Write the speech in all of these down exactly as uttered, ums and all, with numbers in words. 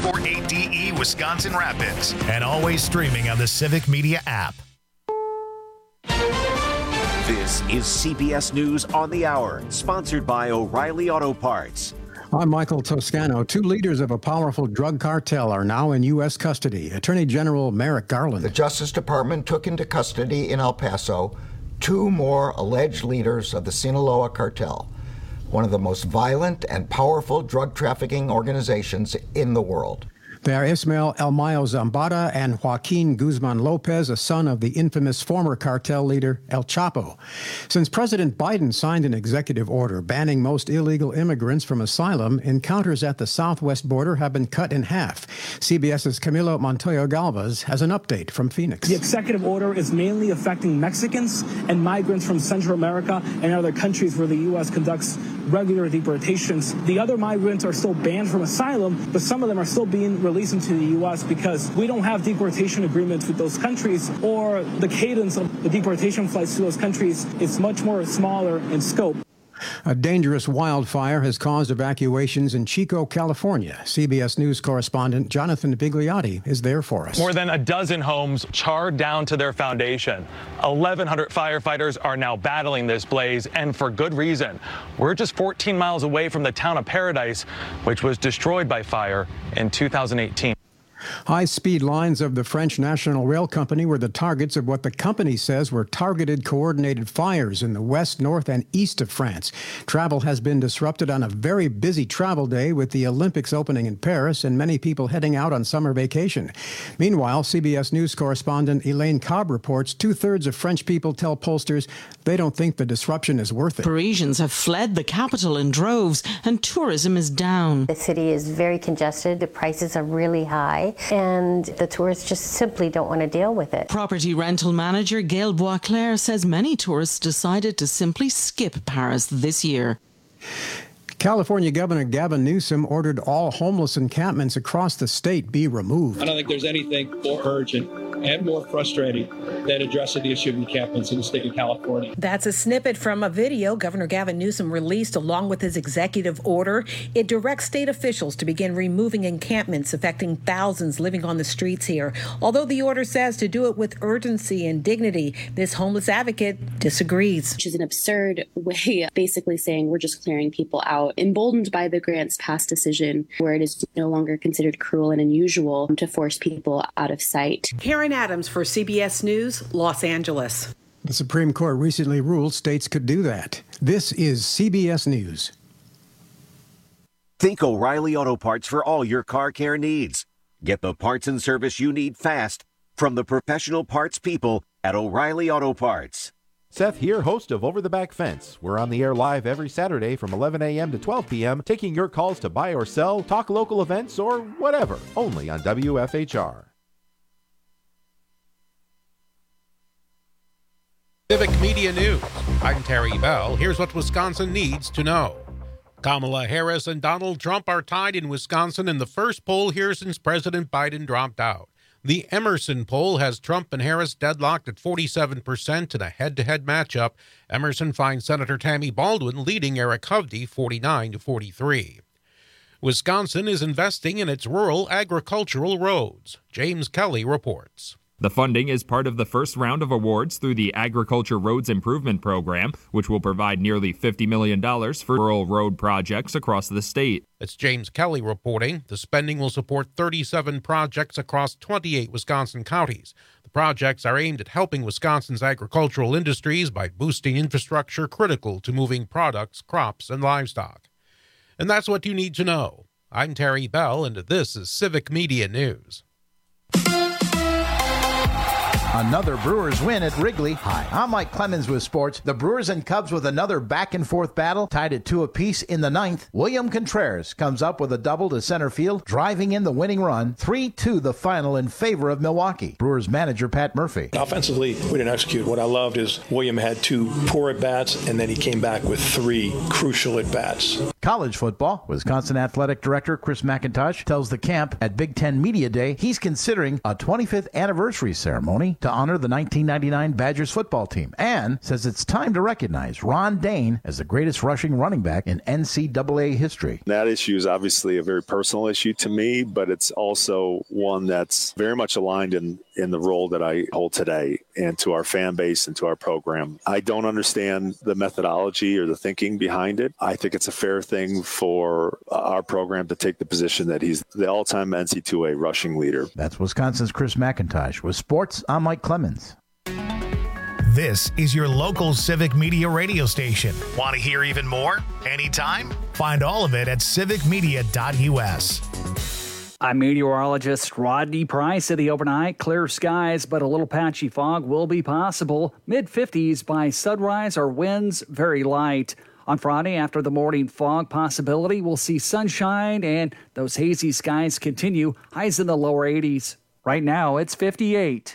four eight D E Wisconsin Rapids. And always streaming on the Civic Media app. This is C B S News on the Hour, sponsored by O'Reilly Auto Parts. I'm Michael Toscano. Two leaders of a powerful drug cartel are now in U S custody. Attorney General Merrick Garland. The Justice Department took into custody in El Paso two more alleged leaders of the Sinaloa cartel, one of the most violent and powerful drug trafficking organizations in the world. They are Ismael Elmayo Zambada and Joaquin Guzman Lopez, a son of the infamous former cartel leader El Chapo. Since President Biden signed an executive order banning most illegal immigrants from asylum, encounters at the southwest border have been cut in half. CBS's Camilo Montoya Galvez has an update from Phoenix. The executive order is mainly affecting Mexicans and migrants from Central America and other countries where the U S conducts regular deportations. The other migrants are still banned from asylum, but some of them are still being released into the U S because we don't have deportation agreements with those countries, or the cadence of the deportation flights to those countries is much more smaller in scope. A dangerous wildfire has caused evacuations in Chico, California. C B S News correspondent Jonathan Bigliotti is there for us. More than a dozen homes charred down to their foundation. eleven hundred firefighters are now battling this blaze, and for good reason. We're just fourteen miles away from the town of Paradise, which was destroyed by fire in two thousand eighteen. High-speed lines of the French National Rail Company were the targets of what the company says were targeted coordinated fires in the west, north, and east of France. Travel has been disrupted on a very busy travel day with the Olympics opening in Paris and many people heading out on summer vacation. Meanwhile, C B S News correspondent Elaine Cobb reports two-thirds of French people tell pollsters they don't think the disruption is worth it. Parisians have fled the capital in droves, and tourism is down. The city is very congested. The prices are really high. And the tourists just simply don't want to deal with it. Property rental manager Gail Boisclair says many tourists decided to simply skip Paris this year. California Governor Gavin Newsom ordered all homeless encampments across the state be removed. I don't think there's anything more urgent and more frustrating than addressing the issue of encampments in the state of California. That's a snippet from a video Governor Gavin Newsom released along with his executive order. It directs state officials to begin removing encampments affecting thousands living on the streets here. Although the order says to do it with urgency and dignity, this homeless advocate disagrees. Which is an absurd way of basically saying we're just clearing people out, emboldened by the Grants past decision where it is no longer considered cruel and unusual to force people out of sight. Karen Adams for C B S News, Los Angeles. The Supreme Court recently ruled states could do that. This is C B S News. Think O'Reilly Auto Parts for all your car care needs. Get the parts and service you need fast from the professional parts people at O'Reilly Auto Parts. Seth here, host of Over the Back Fence. We're on the air live every Saturday from eleven a.m. to twelve p.m., taking your calls to buy or sell, talk local events, or whatever, only on W F H R. Civic Media News. I'm Terry Bell. Here's what Wisconsin needs to know. Kamala Harris and Donald Trump are tied in Wisconsin in the first poll here since President Biden dropped out. The Emerson poll has Trump and Harris deadlocked at forty-seven percent in a head-to-head matchup. Emerson finds Senator Tammy Baldwin leading Eric Hovde forty-nine to forty-three. Wisconsin is investing in its rural agricultural roads. James Kelly reports. The funding is part of the first round of awards through the Agriculture Roads Improvement Program, which will provide nearly fifty million dollars for rural road projects across the state. That's James Kelly reporting. The spending will support thirty-seven projects across twenty-eight Wisconsin counties. The projects are aimed at helping Wisconsin's agricultural industries by boosting infrastructure critical to moving products, crops, and livestock. And that's what you need to know. I'm Terry Bell, and this is Civic Media News. Another Brewers win at Wrigley. Hi, I'm Mike Clemens with sports. The Brewers and Cubs with another back-and-forth battle, tied at two apiece in the ninth. William Contreras comes up with a double to center field, driving in the winning run. three two the final in favor of Milwaukee. Brewers manager Pat Murphy. Offensively, we didn't execute. What I loved is William had two poor at-bats, and then he came back with three crucial at-bats. College football. Wisconsin Athletic Director Chris McIntosh tells the camp at Big Ten Media Day he's considering a twenty-fifth anniversary ceremony to honor the nineteen ninety-nine Badgers football team and says it's time to recognize Ron Dayne as the greatest rushing running back in N C double A history. That issue is obviously a very personal issue to me, but it's also one that's very much aligned in, in the role that I hold today and to our fan base and to our program. I don't understand the methodology or the thinking behind it. I think it's a fair thing for our program to take the position that he's the all-time N C double A rushing leader. That's Wisconsin's Chris McIntosh. With sports, I'm Mike Clemens. This is your local Civic Media radio station. Want to hear even more? Anytime? Find all of it at civic media dot u s. I'm meteorologist Rodney Price. At the overnight, clear skies, but a little patchy fog will be possible. mid fifties by sunrise, our winds very light. On Friday, after the morning fog possibility, we'll see sunshine and those hazy skies continue. Highs in the lower eighties. Right now, it's fifty-eight.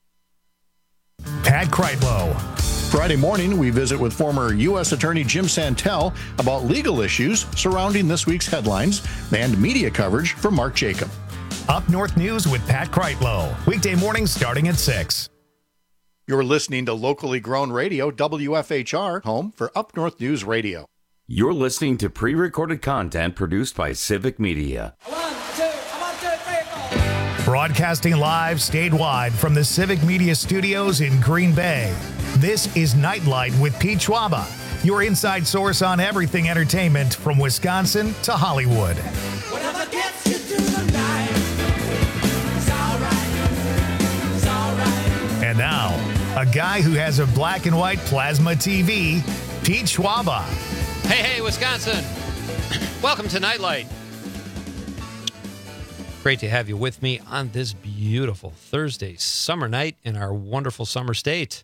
Pat Kreitlow. Friday morning, we visit with former U S Attorney Jim Santel about legal issues surrounding this week's headlines and media coverage from Mark Jacob. Up North News with Pat Kreitlow. Weekday mornings starting at six. You're listening to locally grown radio, W F H R, home for Up North News Radio. You're listening to pre-recorded content produced by Civic Media. Broadcasting live statewide from the Civic Media Studios in Green Bay. This is Nightlight with Pete Schwaba, your inside source on everything entertainment from Wisconsin to Hollywood. Whatever gets you through the night, it's all right, it's all right. And now, a guy who has a black and white plasma T V, Pete Schwaba. Hey, hey, Wisconsin. Welcome to Nightlight. Great to have you with me on this beautiful Thursday summer night in our wonderful summer state.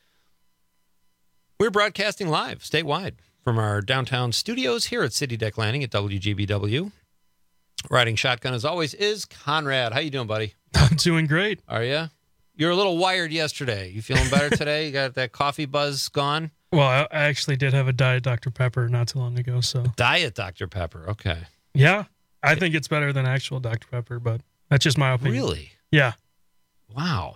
We're broadcasting live statewide from our downtown studios here at City Deck Landing at W G B W. Riding shotgun, as always, is Conrad. How you doing, buddy? I'm doing great. Are you? You were a little wired yesterday. You feeling better today? You got that coffee buzz gone? Well, I I actually did have a Diet Doctor Pepper not too long ago. So Diet Doctor Pepper, okay. Yeah, I think it's better than actual Doctor Pepper, but that's just my opinion. Really? Yeah. Wow.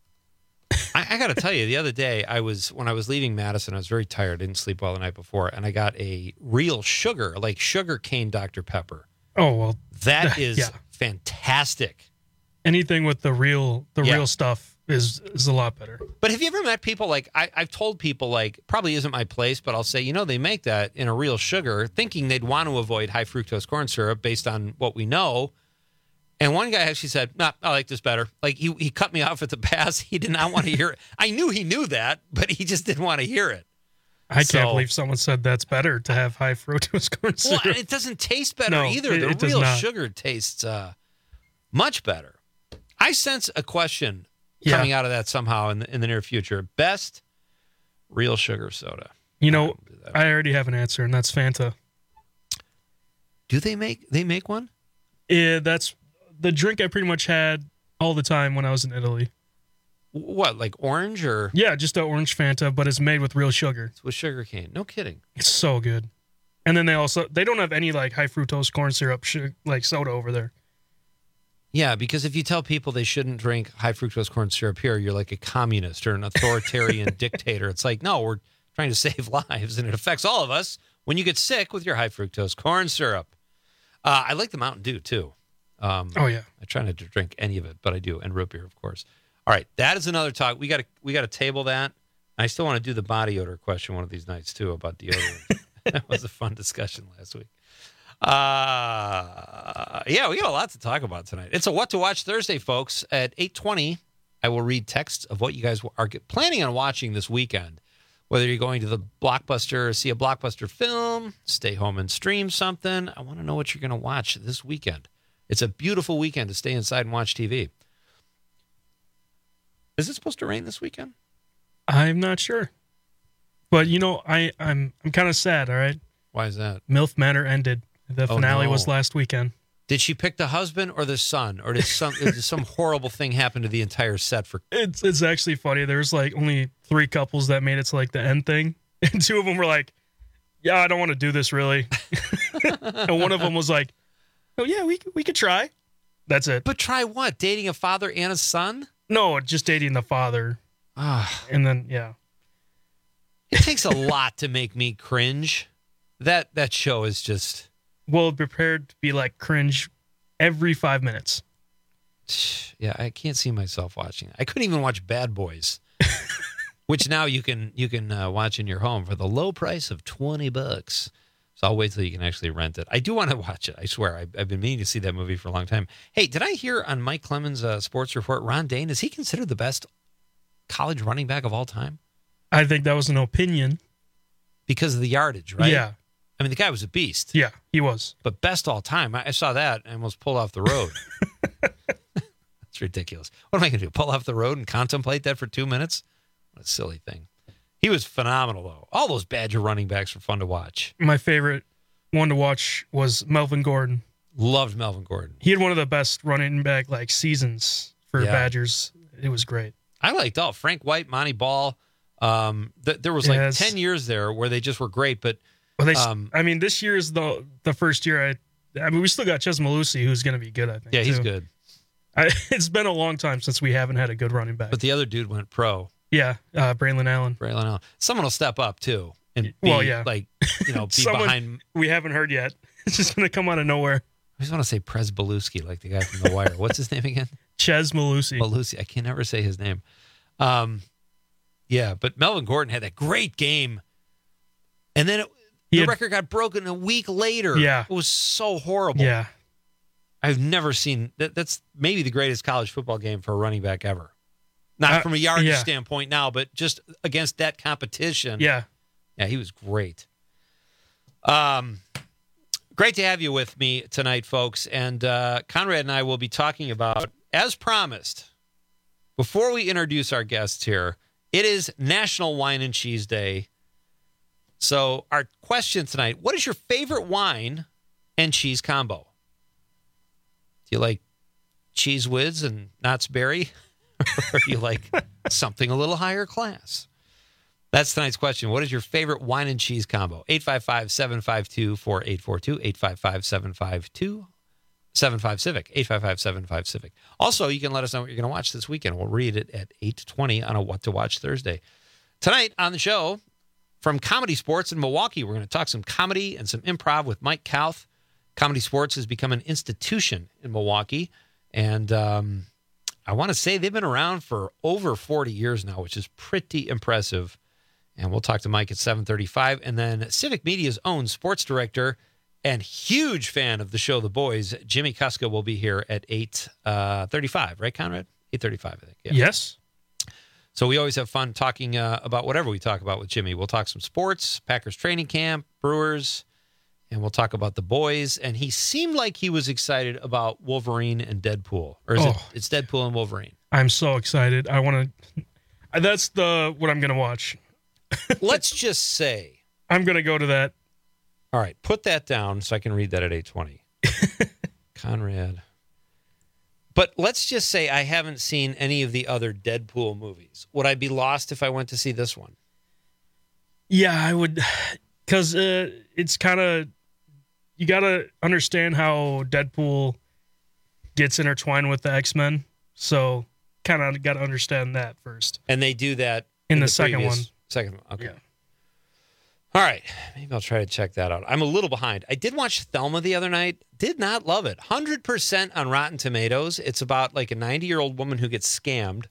I, I got to tell you, the other day, I was when I was leaving Madison, I was very tired, didn't sleep well the night before, and I got a real sugar, like sugar cane Doctor Pepper. Oh, well. That is yeah. fantastic. Anything with the real the Yeah. real stuff is is a lot better. But have you ever met people, like, I, I've told people, like, probably isn't my place, but I'll say, you know, they make that in a real sugar, thinking they'd want to avoid high fructose corn syrup based on what we know. And one guy actually said, nah, I like this better. Like, he, he cut me off at the pass. He did not want to hear it. I knew he knew that, but he just didn't want to hear it. I So- can't believe someone said that's better to have high fructose corn Well, syrup. it doesn't taste better No, either. it- The it does real not. sugar tastes uh, much better. I sense a question Yeah. coming out of that somehow in the, in the near future. Best real sugar soda. You know, I already have an answer, and that's Fanta. Do they make they make one? Yeah, that's the drink I pretty much had all the time when I was in Italy. What, like orange or? Yeah, just an orange Fanta, but it's made with real sugar. It's with sugar cane. No kidding. It's so good. And then they also they don't have any like high fructose corn syrup su- like soda over there. Yeah, because if you tell people they shouldn't drink high fructose corn syrup here, you're like a communist or an authoritarian dictator. It's like, no, we're trying to save lives, and it affects all of us when you get sick with your high fructose corn syrup. Uh, I like the Mountain Dew, too. Um, Oh, yeah. I try not to drink any of it, but I do, and root beer, of course. All right, that is another talk. We got to we got to table that. I still want to do the body odor question one of these nights, too, about deodorant. That was a fun discussion last week. Uh, yeah, we got a lot to talk about tonight. It's a What to Watch Thursday, folks. At eight twenty, I will read texts of what you guys are planning on watching this weekend. Whether you're going to the Blockbuster, see a Blockbuster film, stay home and stream something. I want to know what you're going to watch this weekend. It's a beautiful weekend to stay inside and watch T V. Is it supposed to rain this weekend? I'm not sure. But you know, I, I'm I'm kind of sad, all right? Why is that? MILF Manor ended. The Oh, finale no. was last weekend. Did she pick the husband or the son? Or did some did some horrible thing happen to the entire set for It's it's actually funny. There's like only three couples that made it to like the end thing, and two of them were like, "Yeah, I don't want to do this really," and one of them was like, "Oh yeah, we we could try." That's it. But try what? Dating a father and a son? No, just dating the father. Ah. And then, yeah. It takes a lot to make me cringe. That that show is just... Well, prepared to be like cringe every five minutes. Yeah, I can't see myself watching it. I couldn't even watch Bad Boys, which now you can you can uh, watch in your home for the low price of twenty bucks. So I'll wait till you can actually rent it. I do want to watch it. I swear. I, I've been meaning to see that movie for a long time. Hey, did I hear on Mike Clemens' uh, sports report, Ron Dayne, is he considered the best college running back of all time? I think that was an opinion. Because of the yardage, right? Yeah. I mean, the guy was a beast. Yeah, he was. But best all time. I, I saw that and almost pulled off the road. That's ridiculous. What am I going to do? Pull off the road and contemplate that for two minutes? What a silly thing. He was phenomenal, though. All those Badger running backs were fun to watch. My favorite one to watch was Melvin Gordon. Loved Melvin Gordon. He had one of the best running back like seasons for Yeah. Badgers. It was great. I liked all Frank White, Monty Ball. Um, th- there was like Yes. ten years there where they just were great, but Well, they, um, I mean, this year is the the first year. I, I mean, we still got Ches Malusi, who's going to be good. I think. yeah, he's too. good. I, it's been a long time since we haven't had a good running back. But the other dude went pro. yeah, uh, Braylon Allen. Braylon Allen. Someone will step up too and be Well, yeah. like, you know, be Someone behind. we haven't heard yet. It's just going to come out of nowhere. I just want to say Prez Belusky, like the guy from The Wire. What's his name again? Ches Malusi. Belusky. I can never say his name. Um, yeah, but Melvin Gordon had that great game, and then it, He the had- record got broken a week later. Yeah. It was so horrible. Yeah. I've never seen that. That's maybe the greatest college football game for a running back ever. Not Uh, from a yardage yeah. standpoint now, but just against that competition. Yeah. Yeah, he was great. Um, great to have you with me tonight, folks. And uh, Conrad and I will be talking about, as promised, before we introduce our guests here, it is National Wine and Cheese Day. So our question tonight, what is your favorite wine and cheese combo? Do you like Cheese Whiz and Knott's Berry? Or do you like something a little higher class? That's tonight's question. What is your favorite wine and cheese combo? eight five five, seven five two, four eight four two, eight five five, seven five two, seven five Civic, eight five five, seven five Civic. Also, you can let us know what you're going to watch this weekend. We'll read it at eight twenty on a What to Watch Thursday. Tonight on the show, from Comedy Sports in Milwaukee, we're going to talk some comedy and some improv with Mike Kauth. Comedy Sports has become an institution in Milwaukee, and um, I want to say they've been around for over forty years now, which is pretty impressive. And we'll talk to Mike at seven thirty-five. And then Civic Media's own sports director and huge fan of the show The Boys, Jimmy Kuska, will be here at eight thirty-five, right, Conrad? eight thirty-five, I think. Yeah. Yes. So we always have fun talking uh, about whatever we talk about with Jimmy. We'll talk some sports, Packers training camp, Brewers, and we'll talk about The Boys. And he seemed like he was excited about Wolverine and Deadpool. Or is it Oh. it's Deadpool and Wolverine? I'm so excited. I want to. That's the what I'm going to watch. Let's just say. I'm going to go to that. All right, put that down so I can read that at eight twenty. Conrad. But let's just say I haven't seen any of the other Deadpool movies. Would I be lost if I went to see this one? Yeah, I would, because uh, it's kind of, you got to understand how Deadpool gets intertwined with the X-Men. So kind of got to understand that first. And they do that In the second previous- one. Second one, okay. All right, maybe I'll try to check that out. I'm a little behind. I did watch Thelma the other night. Did not love it. one hundred percent on Rotten Tomatoes. It's about like a ninety-year-old woman who gets scammed,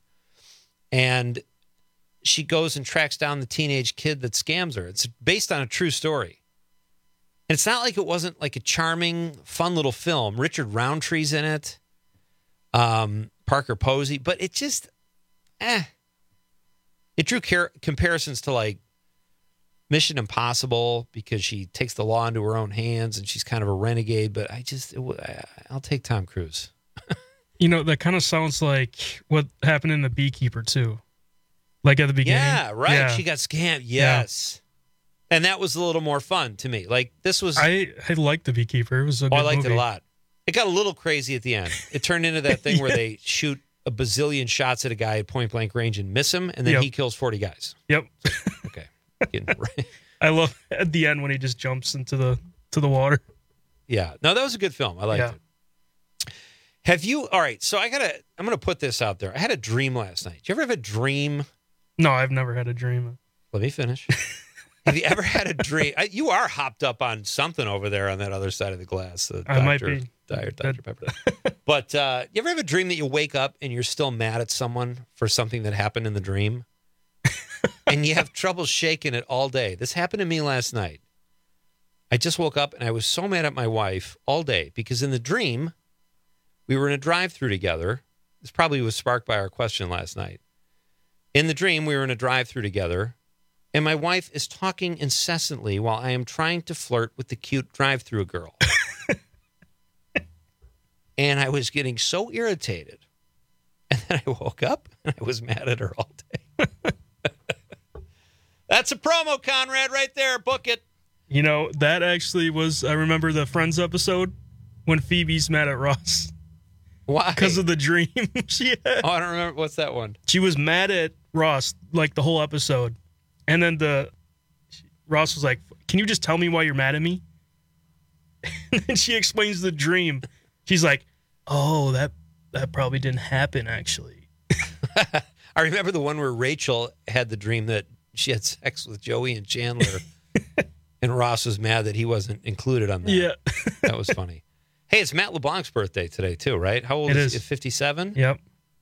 and she goes and tracks down the teenage kid that scams her. It's based on a true story. And it's not like it wasn't like a charming, fun little film. Richard Roundtree's in it. Um, Parker Posey. But it just, eh. It drew car- comparisons to like Mission Impossible because she takes the law into her own hands and she's kind of a renegade. But I just, it w- I- I'll take Tom Cruise. You know, that kind of sounds like what happened in The Beekeeper, too. Like at the beginning. Yeah, right. Yeah. She got scammed. Yes. And that was a little more fun to me. Like this was, I, I liked The Beekeeper. It was a oh, good I liked movie. it a lot. It got a little crazy at the end. It turned into that thing where they shoot a bazillion shots at a guy at point blank range and miss him, and then Yep. he kills forty guys. Yep. Okay. Getting right. I love at the end when he just jumps into the to the water. Yeah. No, that was a good film. I liked Yeah. it. Have you? All right. So I gotta. I'm gonna put this out there. I had a dream last night. Did you ever have a dream? No, I've never had a dream. Let me finish. Have you ever had a dream? I, you are hopped up on something over there on that other side of the glass. The I Doctor, might be. Doctor, Doctor Pepper. But uh, you ever have a dream that you wake up and you're still mad at someone for something that happened in the dream? And you have trouble shaking it all day. This happened to me last night. I just woke up and I was so mad at my wife all day because in the dream, we were in a drive-thru together. This probably was sparked by our question last night. In the dream, we were in a drive-thru together, and my wife is talking incessantly while I am trying to flirt with the cute drive-thru girl. And I was getting so irritated. And then I woke up and I was mad at her all day. That's a promo, Conrad, right there. Book it. You know, that actually was, I remember the Friends episode when Phoebe's mad at Ross. Why? Because of the dream she had. Oh, I don't remember. What's that one? She was mad at Ross, like the whole episode. And then the Ross was like, can you just tell me why you're mad at me? And then she explains the dream. She's like, oh, that that probably didn't happen, actually. I remember the one where Rachel had the dream that she had sex with Joey and Chandler. And Ross was mad that he wasn't included on that. Yeah. That was funny. Hey, it's Matt LeBlanc's birthday today, too, right? How old It is is. he? fifty-seven? Yep.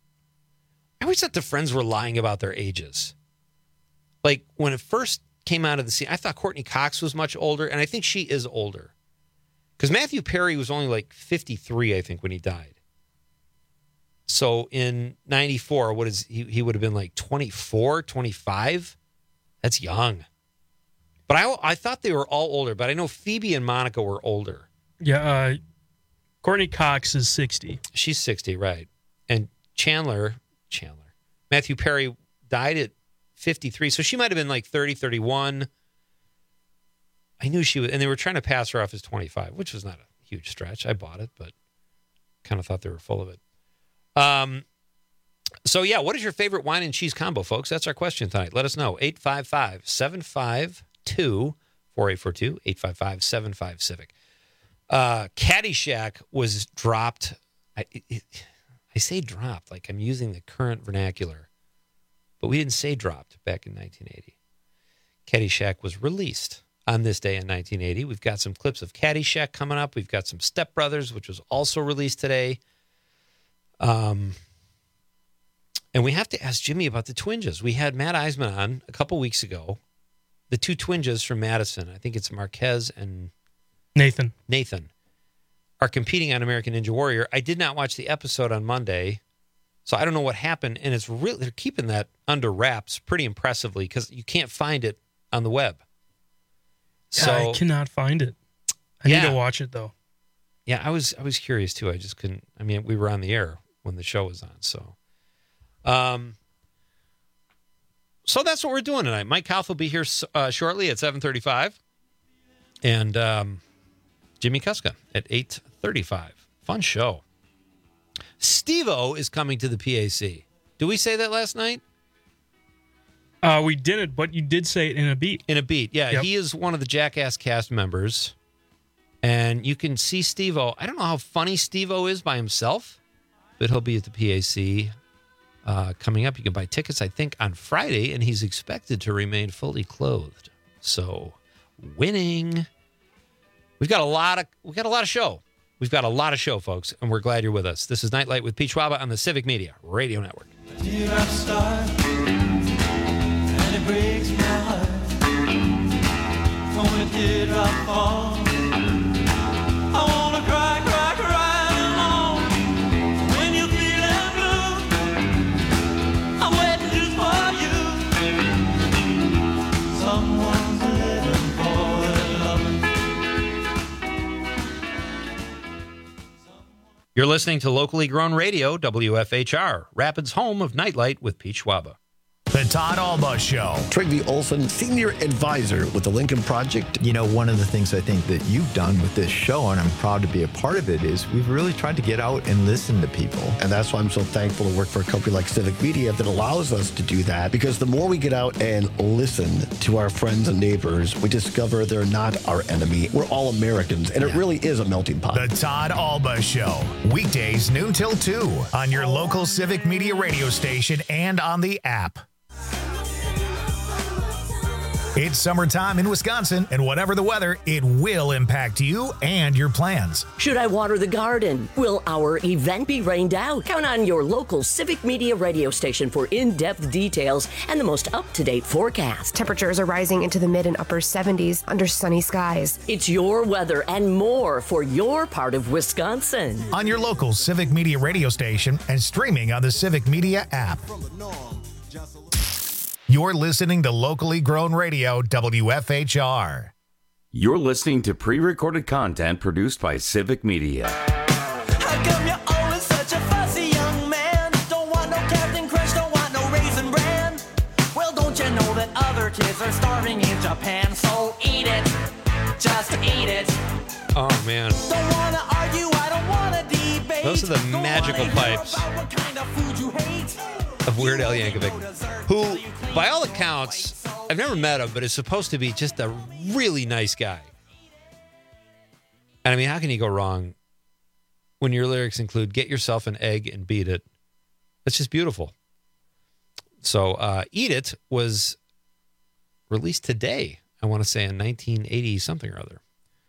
I always thought the Friends were lying about their ages. Like, when it first came out of the scene, I thought Courtney Cox was much older, and I think she is older. Because Matthew Perry was only like fifty-three, I think, when he died. So in ninety-four, what is he? He would have been like twenty-four, twenty-five. That's young. But I, I thought they were all older, but I know Phoebe and Monica were older. Yeah, uh, Courtney Cox is sixty. She's sixty, right. And Chandler, Chandler, Matthew Perry died at fifty-three, so she might have been like thirty, thirty-one. I knew she was, and they were trying to pass her off as twenty-five, which was not a huge stretch. I bought it, but kind of thought they were full of it. Um, so yeah, what is your favorite wine and cheese combo, folks? That's our question tonight. Let us know. eight five five, seven five two, four eight four two, eight five five, seven five, Civic. Uh, Caddyshack was dropped. I, it, I say dropped, like I'm using the current vernacular, but we didn't say dropped back in nineteen eighty. Caddyshack was released on this day in nineteen eighty. We've got some clips of Caddyshack coming up. We've got some Step Brothers, which was also released today. Um, and we have to ask Jimmy about the Twinges. We had Matt Eisman on a couple weeks ago. The two Twinges from Madison, I think it's Marquez and Nathan. Nathan, are competing on American Ninja Warrior. I did not watch the episode on Monday, so I don't know what happened. And it's really, they're keeping that under wraps pretty impressively because you can't find it on the web. So Yeah, I cannot find it. I Yeah. need to watch it, though. Yeah, I was I was curious too. I just couldn't. I mean, we were on the air when the show was on, so. Um. So that's what we're doing tonight. Mike Kauff will be here uh, shortly at seven thirty-five, and um, Jimmy Kuska at eight thirty-five. Fun show. Steve-O is coming to the P A C. Did we say that last night? Uh, we didn't, but you did say it in a beat. In a beat, yeah. Yep. He is one of the Jackass cast members. And you can see Steve-O. I don't know how funny Steve-O is by himself, but he'll be at the P A C uh, coming up. You can buy tickets, I think, on Friday, and he's expected to remain fully clothed. So, winning. We've got a lot of we've got a lot of show. We've got a lot of show, folks, and we're glad you're with us. This is Nightlight with Pete Schwaba on the Civic Media Radio Network. Here I start, and it breaks my heart. From a teardrop fall, I wanna cry, cry, cry alone. When you're feeling blue, I'm waiting just for you. Someone's living for their loving. You're listening to locally grown radio, W F H R, Rapids' home of Nightlight with Pete Schwaba. The Todd Alba Show. Trygve Olson, Senior Advisor with the Lincoln Project. You know, one of the things I think that you've done with this show, and I'm proud to be a part of it, is we've really tried to get out and listen to people. And that's why I'm so thankful to work for a company like Civic Media that allows us to do that. Because the more we get out and listen to our friends and neighbors, we discover they're not our enemy. We're all Americans, and it really is a melting pot. The Todd Alba Show. Weekdays noon till two on your local Civic Media radio station and on the app. It's summertime in Wisconsin, and whatever the weather, it will impact you and your plans. Should I water the garden? Will our event be rained out? Count on your local Civic Media radio station for in-depth details and the most up-to-date forecast. Temperatures are rising into the mid and upper seventies under sunny skies. It's your weather and more for your part of Wisconsin. On your local Civic Media radio station and streaming on the Civic Media app. You're listening to locally grown radio, W F H R. You're listening to pre-recorded content produced by Civic Media. How come you're always such a fussy young man? Don't want no Captain Crunch, don't want no Raisin Bran. Well, don't you know that other kids are starving in Japan? So eat it, just eat it. Oh, man. Don't want to argue, I don't want to debate. Those are the magical pipes Kind of food you hate. of Weird Al Yankovic, who, by all accounts, I've never met him, but is supposed to be just a really nice guy. And I mean, how can you go wrong when your lyrics include "get yourself an egg and beat it"? That's just beautiful. So, uh, "Eat It" was released today. I want to say in nineteen eighty something or other.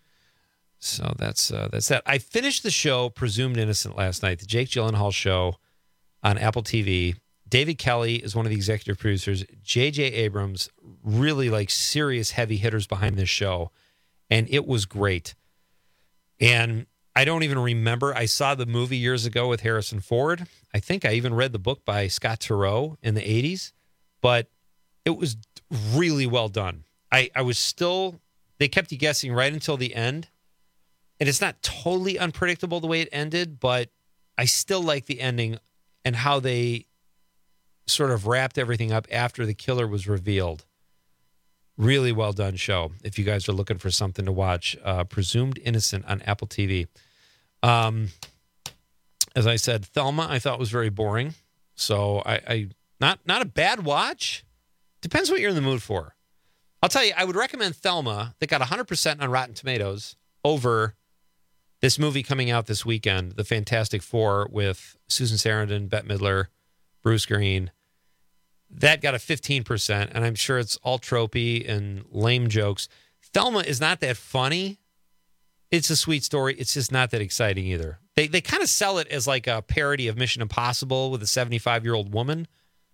So that's uh, that's that. I finished the show Presumed Innocent last night, the Jake Gyllenhaal show on Apple T V. David Kelly is one of the executive producers. J J Abrams, really like serious heavy hitters behind this show. And it was great. And I don't even remember. I saw the movie years ago with Harrison Ford. I think I even read the book by Scott Turow in the eighties. But it was really well done. I, I was still, they kept you guessing right until the end. And it's not totally unpredictable the way it ended, but I still like the ending and how they sort of wrapped everything up after the killer was revealed. Really well done show. If you guys are looking for something to watch, uh, Presumed Innocent on Apple T V. Um, as I said, Thelma I thought was very boring. So I, I not not a bad watch. Depends what you're in the mood for. I'll tell you, I would recommend Thelma that got one hundred percent on Rotten Tomatoes over this movie coming out this weekend, The Fantastic Four, with Susan Sarandon, Bette Midler, Bruce Green. That got a fifteen percent, and I'm sure it's all tropey and lame jokes. Thelma is not that funny. It's a sweet story. It's just not that exciting either. They they kind of sell it as like a parody of Mission Impossible with a seventy-five-year-old woman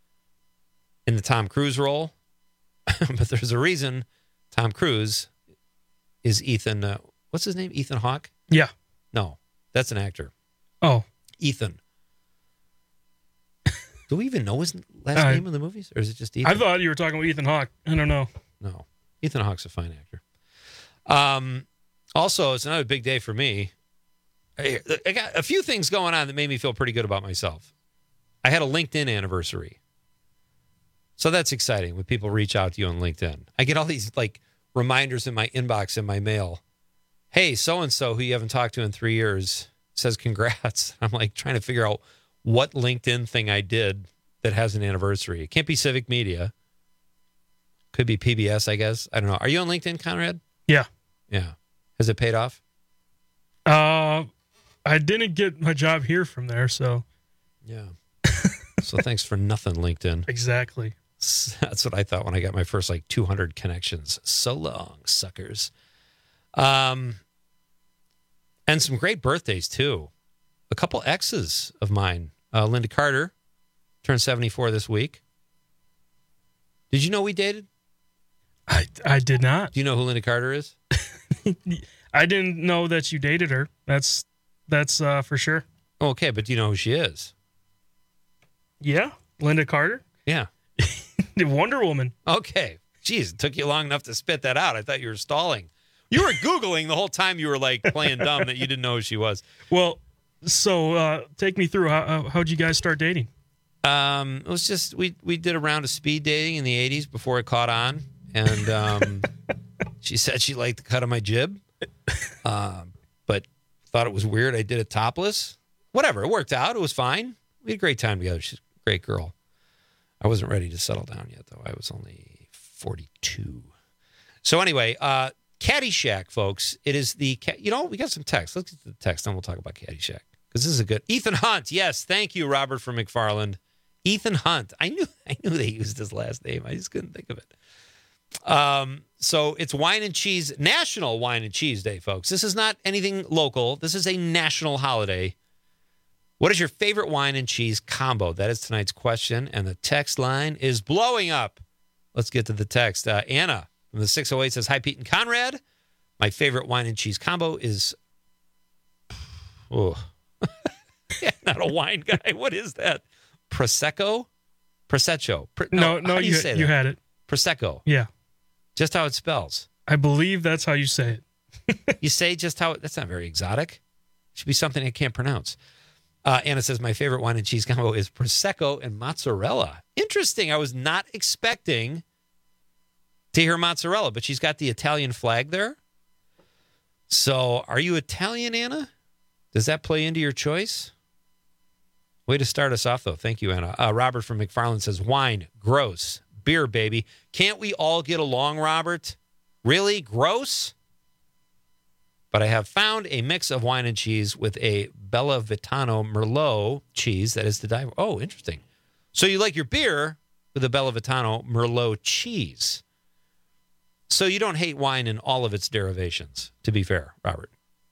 in the Tom Cruise role. But there's a reason Tom Cruise is Ethan. Uh, what's his name? Ethan Hawke? Yeah. No, that's an actor. Oh. Ethan. Do we even know his last Uh, name in the movies? Or is it just Ethan? I thought you were talking about Ethan Hawke. I don't know. No. Ethan Hawke's a fine actor. Um, also, it's another big day for me. I, I got a few things going on that made me feel pretty good about myself. I had a LinkedIn anniversary. So that's exciting when people reach out to you on LinkedIn. I get all these like reminders in my inbox in my mail. Hey, so-and-so who you haven't talked to in three years says congrats. I'm like trying to figure out what LinkedIn thing I did that has an anniversary. It can't be Civic Media. Could be P B S, I guess. I don't know. Are you on LinkedIn, Conrad? Yeah. Yeah. Has it paid off? Uh, I didn't get my job here from there, so. Yeah. So thanks for nothing, LinkedIn. Exactly. That's what I thought when I got my first like two hundred connections. So long, suckers. Um, and some great birthdays, too. A couple exes of mine. Uh, Linda Carter turned seventy-four this week. Did you know we dated? I, I did not. Do you know who Linda Carter is? I didn't know that you dated her. That's that's uh, for sure. Okay, but do you know who she is? Yeah, Linda Carter. Yeah. Wonder Woman. Okay. Jeez, it took you long enough to spit that out. I thought you were stalling. You were Googling the whole time you were like playing dumb that you didn't know who she was. Well, so uh, take me through. How, how'd you guys start dating? Um, it was just we we did a round of speed dating in the eighties before it caught on, and um, she said she liked the cut of my jib, uh, but thought it was weird I did it topless. Whatever, it worked out. It was fine. We had a great time together. She's a great girl. I wasn't ready to settle down yet, though. I was only forty-two. So anyway, uh, Caddyshack, folks. It is the you know we got some text. Let's get to the text, then we'll talk about Caddyshack because this is a good Ethan Hunt. Yes, thank you, Robert from McFarland. Ethan Hunt. I knew I knew they used his last name. I just couldn't think of it. Um, so it's Wine and Cheese, National Wine and Cheese Day, folks. This is not anything local. This is a national holiday. What is your favorite wine and cheese combo? That is tonight's question, and the text line is blowing up. Let's get to the text. Uh, Anna from the six oh eight says, hi, Pete and Conrad. My favorite wine and cheese combo is, oh, yeah, not a wine guy. What is that? Prosecco? Prosecco. Pr- no, no, no, you, you, say you that? had it. Prosecco. Yeah. Just how it spells. I believe that's how you say it. You say just how, that's not very exotic. It should be something I can't pronounce. Uh, Anna says, my favorite wine and cheese combo is Prosecco and mozzarella. Interesting. I was not expecting to hear mozzarella, but she's got the Italian flag there. So are you Italian, Anna? Does that play into your choice? Way to start us off, though. Thank you, Anna. Uh, Robert from McFarland says, wine, gross. Beer, baby. Can't we all get along, Robert? Really? Gross? But I have found a mix of wine and cheese with a Bella Vitano Merlot cheese that is to die for. Oh, interesting. So you like your beer with a Bella Vitano Merlot cheese. So you don't hate wine in all of its derivations, to be fair, Robert.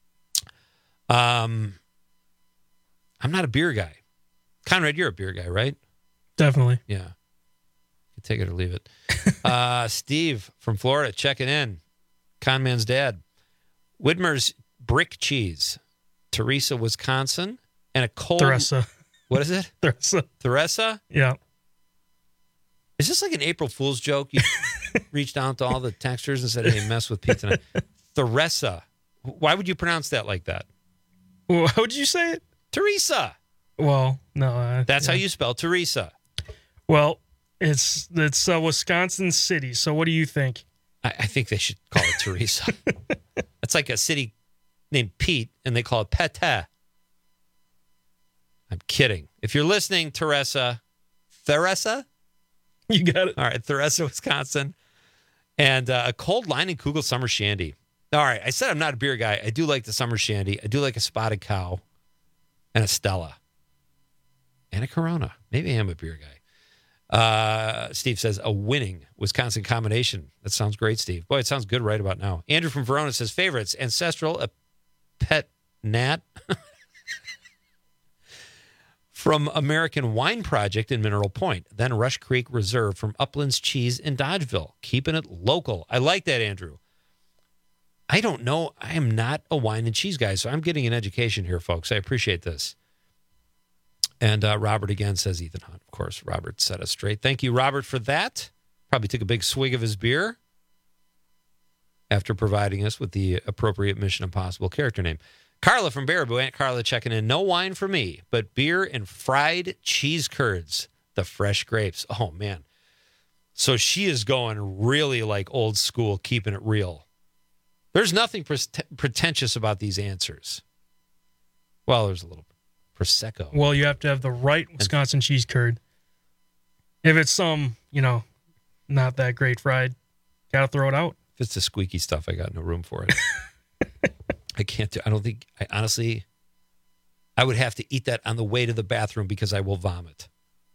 Um, I'm not a beer guy. Conrad, you're a beer guy, right? Definitely. Yeah. You take it or leave it. uh, Steve from Florida checking in. Conman's dad. Widmer's brick cheese. Teresa, Wisconsin. And a cold... Theresa. What is it? Theresa. Theresa? Yeah. Is this like an April Fool's joke? You reached out to all the texters and said, hey, mess with Pete tonight. Theresa. Why would you pronounce that like that? Well, how would you say it? Teresa. Well, no. Uh, That's yeah. how you spell Teresa. Well, it's it's uh, Wisconsin City. So what do you think? I, I think they should call it Teresa. That's like a city named Pete, and they call it Pete. I'm kidding. If you're listening, Teresa, Theresa? You got it. All right, Theresa, Wisconsin. And uh, a cold line and Kugel summer shandy. All right, I said I'm not a beer guy. I do like the summer shandy. I do like a spotted cow and a Stella. And a Corona. Maybe I am a beer guy. Uh, Steve says, a winning Wisconsin combination. That sounds great, Steve. Boy, it sounds good right about now. Andrew from Verona says, favorites, Ancestral, a pet nat from American Wine Project in Mineral Point. Then Rush Creek Reserve from Uplands Cheese in Dodgeville. Keeping it local. I like that, Andrew. I don't know. I am not a wine and cheese guy, so I'm getting an education here, folks. I appreciate this. And uh, Robert again says Ethan Hunt. Of course, Robert set us straight. Thank you, Robert, for that. Probably took a big swig of his beer after providing us with the appropriate Mission Impossible character name. Carla from Baraboo. Aunt Carla checking in. No wine for me, but beer and fried cheese curds. The fresh grapes. Oh, man. So she is going really like old school, keeping it real. There's nothing pre- pretentious about these answers. Well, there's a little Prosecco. Well, you have to have the right Wisconsin cheese curd. If it's some, you know, not that great fried, gotta throw it out. If it's the squeaky stuff, I got no room for it. I can't do I don't think, I honestly, I would have to eat that on the way to the bathroom because I will vomit.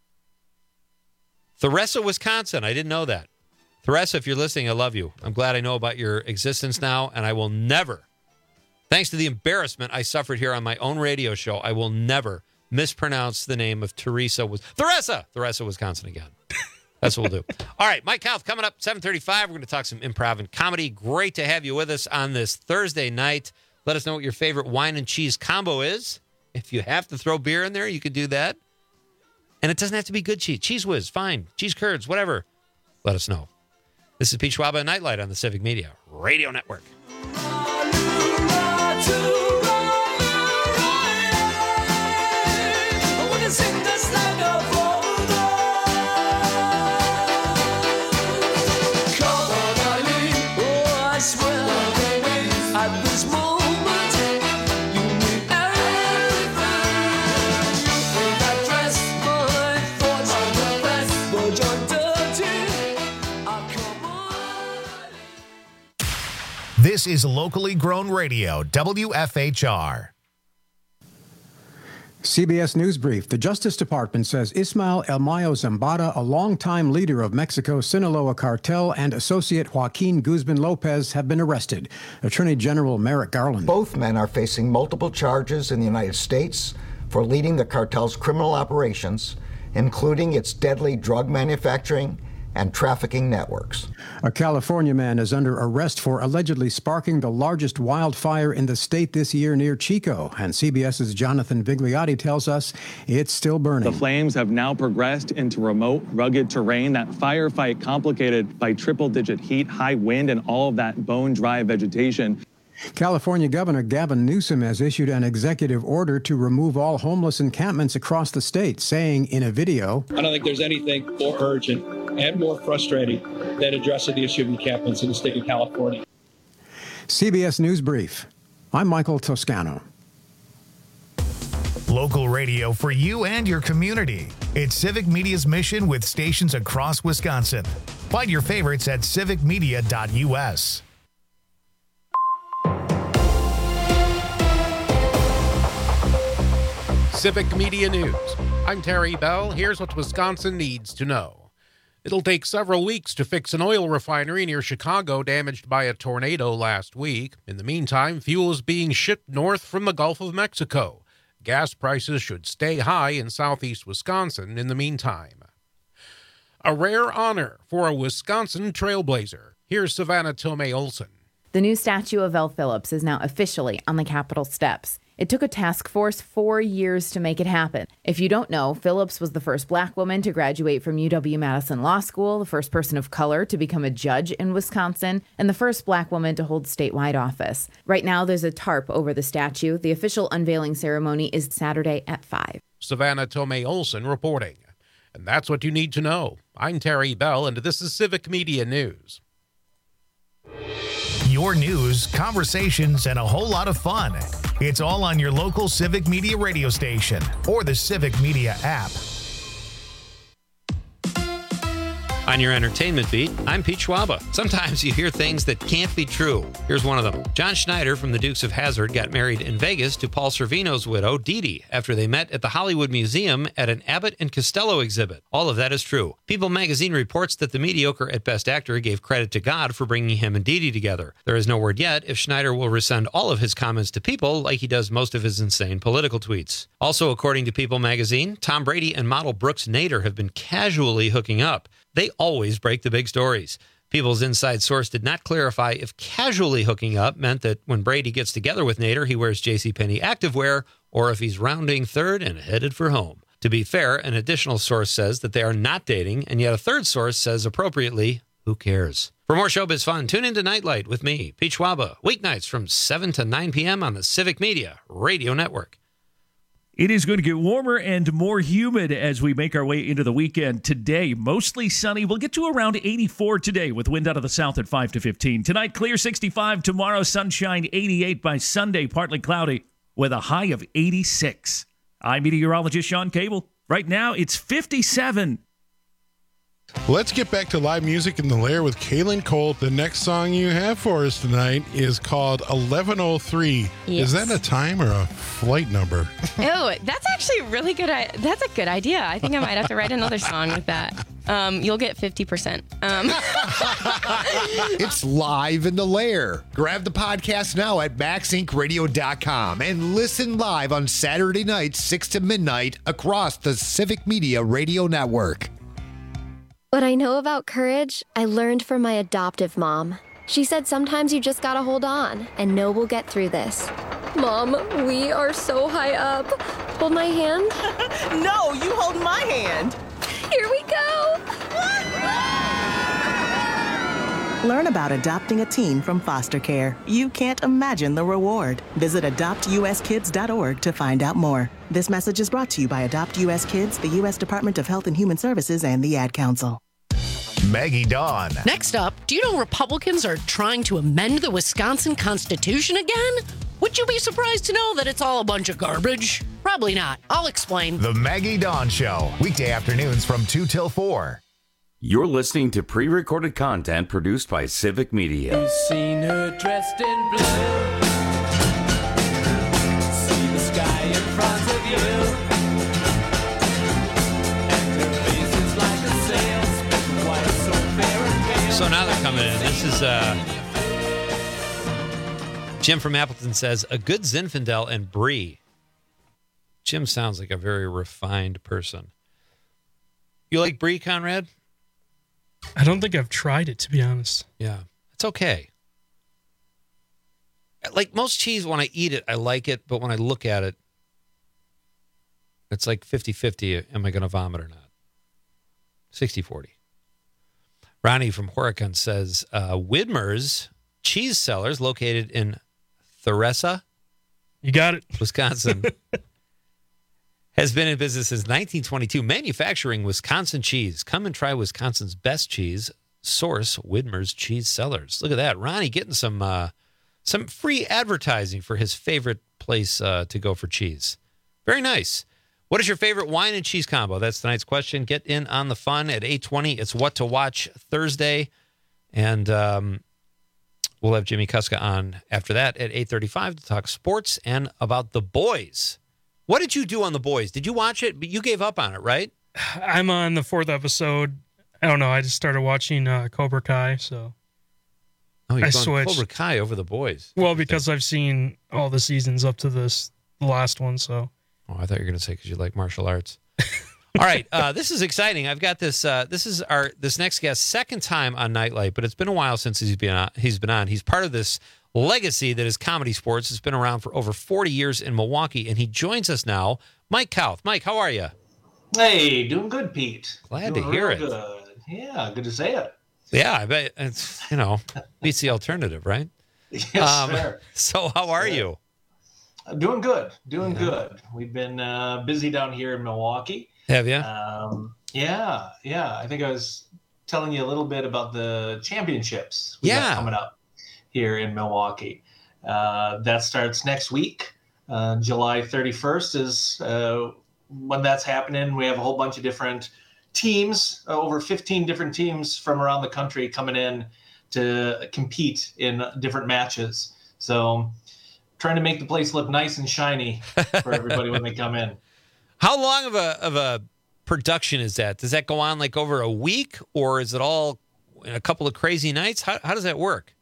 Theresa, Wisconsin. I didn't know that. Theresa, if you're listening, I love you. I'm glad I know about your existence now, and I will never, thanks to the embarrassment I suffered here on my own radio show, I will never mispronounce the name of Teresa. Was Theresa, Theresa, Wisconsin again. That's what we'll do. All right, Mike Houth coming up, seven thirty-five. We're going to talk some improv and comedy. Great to have you with us on this Thursday night. Let us know what your favorite wine and cheese combo is. If you have to throw beer in there, you could do that. And it doesn't have to be good cheese. Cheese Whiz, fine. Cheese curds, whatever. Let us know. This is Pete Schwab at Nightlight on the Civic Media Radio Network. Sing the slang of This is locally grown radio, W F H R. C B S News Brief. The Justice Department says Ismael El Mayo Zambada, a longtime leader of Mexico's Sinaloa cartel, and associate Joaquin Guzman Lopez have been arrested. Attorney General Merrick Garland. Both men are facing multiple charges in the United States for leading the cartel's criminal operations, including its deadly drug manufacturing and trafficking networks. A California man is under arrest for allegedly sparking the largest wildfire in the state this year near Chico. And CBS's Jonathan Vigliotti tells us it's still burning. The flames have now progressed into remote, rugged terrain. That firefight complicated by triple-digit heat, high wind, and all of that bone-dry vegetation. California Governor Gavin Newsom has issued an executive order to remove all homeless encampments across the state, saying in a video, I don't think there's anything more urgent and more frustrating than addressing the issue of encampments in the state of California. C B S News Brief. I'm Michael Toscano. Local radio for you and your community. It's Civic Media's mission with stations across Wisconsin. Find your favorites at civic media dot U S. Civic Media News. I'm Terry Bell. Here's what Wisconsin needs to know. It'll take several weeks to fix an oil refinery near Chicago damaged by a tornado last week. In the meantime, fuel is being shipped north from the Gulf of Mexico. Gas prices should stay high in southeast Wisconsin in the meantime. A rare honor for a Wisconsin trailblazer. Here's Savannah Tomei Olson. The new statue of Elle Phillips is now officially on the Capitol steps. It took a task force four years to make it happen. If you don't know, Phillips was the first black woman to graduate from U W-Madison Law School, the first person of color to become a judge in Wisconsin, and the first black woman to hold statewide office. Right now, there's a tarp over the statue. The official unveiling ceremony is Saturday at five. Savannah Tomei Olson reporting. And that's what you need to know. I'm Terry Bell, and this is Civic Media News. Your news, conversations, and a whole lot of fun. It's all on your local Civic Media radio station or the Civic Media app. On your entertainment beat, I'm Pete Schwaba. Sometimes you hear things that can't be true. Here's one of them. John Schneider from the Dukes of Hazzard got married in Vegas to Paul Sorvino's widow, Dee Dee, after they met at the Hollywood Museum at an Abbott and Costello exhibit. All of that is true. People magazine reports that the mediocre at Best Actor gave credit to God for bringing him and Dee Dee together. There is no word yet if Schneider will rescind all of his comments to People like he does most of his insane political tweets. Also, according to People magazine, Tom Brady and model Brooks Nader have been casually hooking up. They always break the big stories. People's inside source did not clarify if casually hooking up meant that when Brady gets together with Nader, he wears JCPenney activewear, or if he's rounding third and headed for home. To be fair, an additional source says that they are not dating, and yet a third source says appropriately, who cares? For more showbiz fun, tune into Nightlight with me, Pete Schwaba, weeknights from seven to nine p.m. on the Civic Media Radio Network. It is going to get warmer and more humid as we make our way into the weekend today. Mostly sunny. We'll get to around eighty-four today with wind out of the south at five to fifteen. Tonight, clear sixty-five. Tomorrow, sunshine eighty-eight. By Sunday, partly cloudy with a high of eighty-six. I'm meteorologist Sean Cable. Right now, it's fifty-seven. Let's get back to live music in the Lair with Kaylin Cole. The next song you have for us tonight is called eleven oh three. Yes. Is that a time or a flight number? Oh, that's actually really good. That's a good idea. I think I might have to write another song with that. Um, you'll get fifty percent. Um. It's live in the Lair. Grab the podcast now at max inc radio dot com and listen live on Saturday nights, six to midnight, across the Civic Media Radio Network. What I know about courage, I learned from my adoptive mom. She said sometimes you just gotta hold on and know we'll get through this. Mom, we are so high up. Hold my hand. No, you hold my hand. Here we go. Learn about adopting a teen from foster care. You can't imagine the reward. Visit adopt u s kids dot org to find out more. This message is brought to you by Adopt U S Kids, the U S Department of Health and Human Services, and the Ad Council. Maggie Dawn. Next up, do you know Republicans are trying to amend the Wisconsin Constitution again? Would you be surprised to know that it's all a bunch of garbage? Probably not. I'll explain. The Maggie Dawn Show, weekday afternoons from two till four. You're listening to pre-recorded content produced by Civic Media. You've seen her dressed in blue. See the sky in front of you. And her face is like a sail, split white, so fair and pale. So now they're coming in. This is uh, Jim from Appleton says, a good Zinfandel and Brie. Jim sounds like a very refined person. You like Brie, Conrad? I don't think I've tried it, to be honest. Yeah, it's okay. Like most cheese, when I eat it, I like it, but when I look at it, it's like fifty-fifty. Am I going to vomit or not? sixty forty. Ronnie from Horicon says, uh, Widmer's Cheese Cellars, located in Theresa. You got it. Wisconsin. Has been in business since nineteen twenty-two, manufacturing Wisconsin cheese. Come and try Wisconsin's best cheese. Source Widmer's Cheese Cellars. Look at that. Ronnie getting some uh, some free advertising for his favorite place uh, to go for cheese. Very nice. What is your favorite wine and cheese combo? That's tonight's question. Get in on the fun at eight twenty. It's What to Watch Thursday. And um, we'll have Jimmy Kuska on after that at eight thirty-five to talk sports and about The Boys. What did you do on The Boys? Did you watch it? But you gave up on it, right? I'm on the fourth episode. I don't know. I just started watching uh, Cobra Kai, so oh, you're I going switched. Cobra Kai over The Boys. Well, because I've seen all the seasons up to this the last one, so. Oh, I thought you were going to say because you like martial arts. All right, uh, this is exciting. I've got this. Uh, this is our this next guest, second time on Nightlight, but it's been a while since he's been on. He's been on. He's part of this legacy that is Comedy Sports. It's been around for over forty years in Milwaukee, and he joins us now. Mike Kauth. Mike, how are you? Hey, doing good, Pete. Glad doing to hear real it. Good. Yeah, good to say it. Yeah, I bet it's, you know, beats the alternative, right? Yes, um, sir. So how are you? Doing good. Doing Yeah. good. We've been uh, busy down here in Milwaukee. Have you? Um, yeah, yeah. I think I was telling you a little bit about the championships we got Yeah. coming up here in Milwaukee. Uh, that starts next week. Uh, July thirty-first is uh, when that's happening. We have a whole bunch of different teams, uh, over fifteen different teams from around the country coming in to compete in different matches. So trying to make the place look nice and shiny for everybody when they come in. How long of a of a production is that? Does that go on like over a week, or is it all in a couple of crazy nights? How how does that work?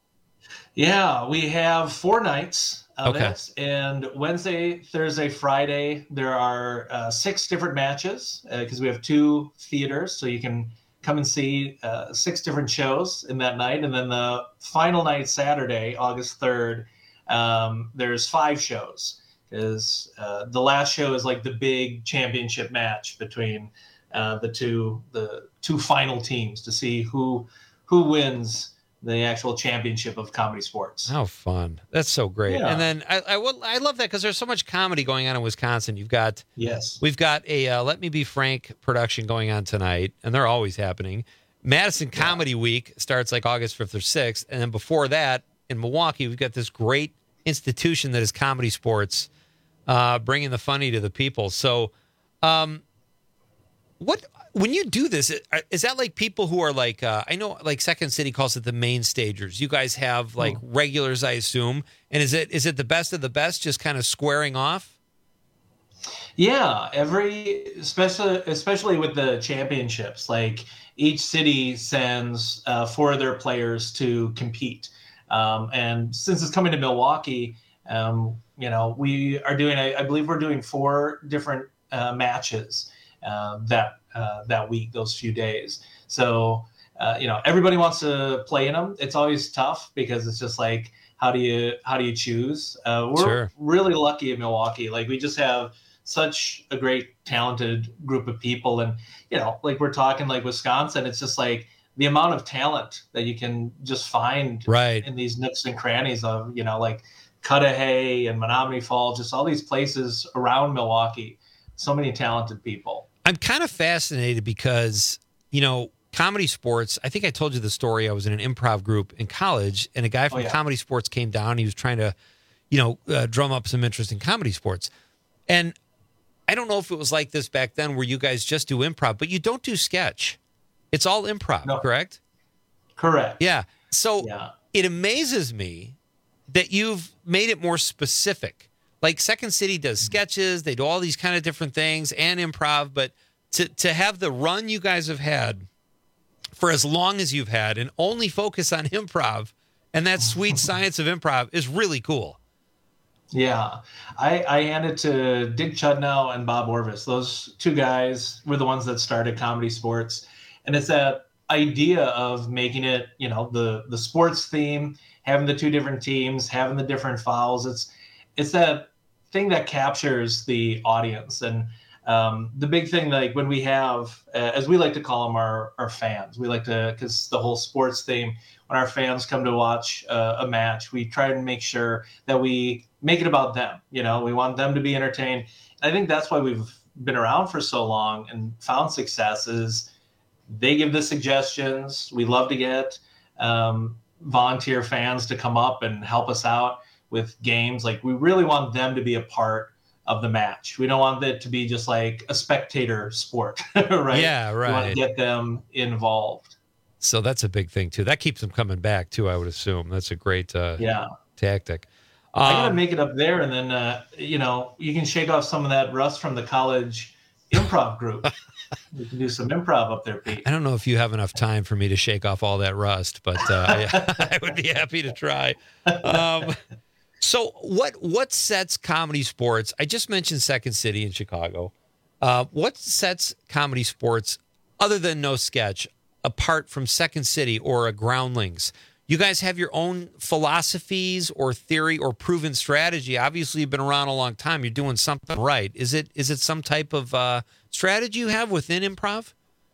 Yeah, we have four nights of Okay. it, and Wednesday, Thursday, Friday, there are uh, six different matches because we have two theaters, so you can come and see uh, six different shows in that night, and then the final night, Saturday, August third, um, there's five shows. Is uh, the last show is like the big championship match between uh, the two the two final teams to see who who wins the actual championship of Comedy Sports. How fun! That's so great. Yeah. And then I I, will- I love that because there's so much comedy going on in Wisconsin. You've got Yes. we've got a uh, Let Me Be Frank production going on tonight, and they're always happening. Madison Comedy Week starts like August fifth or sixth, and then before that in Milwaukee, we've got this great institution that is Comedy Sports, uh, bringing the funny to the people. So, um, what when you do this, is that like people who are like uh, I know like Second City calls it the main stagers. You guys have like Oh. regulars, I assume, and is it is it the best of the best, just kind of squaring off? Yeah, every especially especially with the championships, like each city sends uh, four of their players to compete. Um, and since it's coming to Milwaukee, um, you know, we are doing, I, I believe we're doing four different uh, matches uh, that uh, that week, those few days. So, uh, you know, everybody wants to play in them. It's always tough because it's just like, how do you how do you choose? Uh, we're Sure. really lucky in Milwaukee. Like we just have such a great, talented group of people, and you know, like we're talking like Wisconsin. It's just like the amount of talent that you can just find right in these nooks and crannies of, you know, like Cudahy and Menominee Falls, just all these places around Milwaukee. So many talented people. I'm kind of fascinated because, you know, Comedy Sports, I think I told you the story. I was in an improv group in college, and a guy from Oh, yeah. Comedy Sports came down. He was trying to, you know, uh, drum up some interest in Comedy Sports. And I don't know if it was like this back then where you guys just do improv, but you don't do sketch. It's all improv, No. correct? Correct. Yeah. So Yeah. it amazes me that you've made it more specific. Like Second City does sketches, they do all these kind of different things and improv, but to to have the run you guys have had for as long as you've had and only focus on improv and that sweet science of improv is really cool. Yeah, I, I hand it to Dick Chudnow and Bob Orvis. Those two guys were the ones that started Comedy Sports. And it's that idea of making it, you know, the, the sports theme, having the two different teams, having the different fouls. It's, it's that thing that captures the audience. And um, the big thing, like when we have, uh, as we like to call them, our, our fans, we like to, because the whole sports theme, when our fans come to watch uh, a match, we try to make sure that we make it about them. You know, we want them to be entertained. And I think that's why we've been around for so long and found success is they give the suggestions. We love to get um, volunteer fans to come up and help us out with games. Like we really want them to be a part of the match. We don't want it to be just like a spectator sport, right? Yeah, right. We want to get them involved. So that's a big thing too. That keeps them coming back too, I would assume. That's a great uh, Yeah. tactic. I gotta Um, make it up there, and then uh, you know you can shake off some of that rust from the college improv group. You can do some improv up there, Pete. I don't know if you have enough time for me to shake off all that rust, but uh, I, I would be happy to try. Um, so what what sets Comedy Sports? I just mentioned Second City in Chicago. Uh, what sets Comedy Sports, other than No Sketch, apart from Second City or a Groundlings? You guys have your own philosophies or theory or proven strategy. Obviously, you've been around a long time. You're doing something right. Is it is it some type of uh, strategy you have within improv?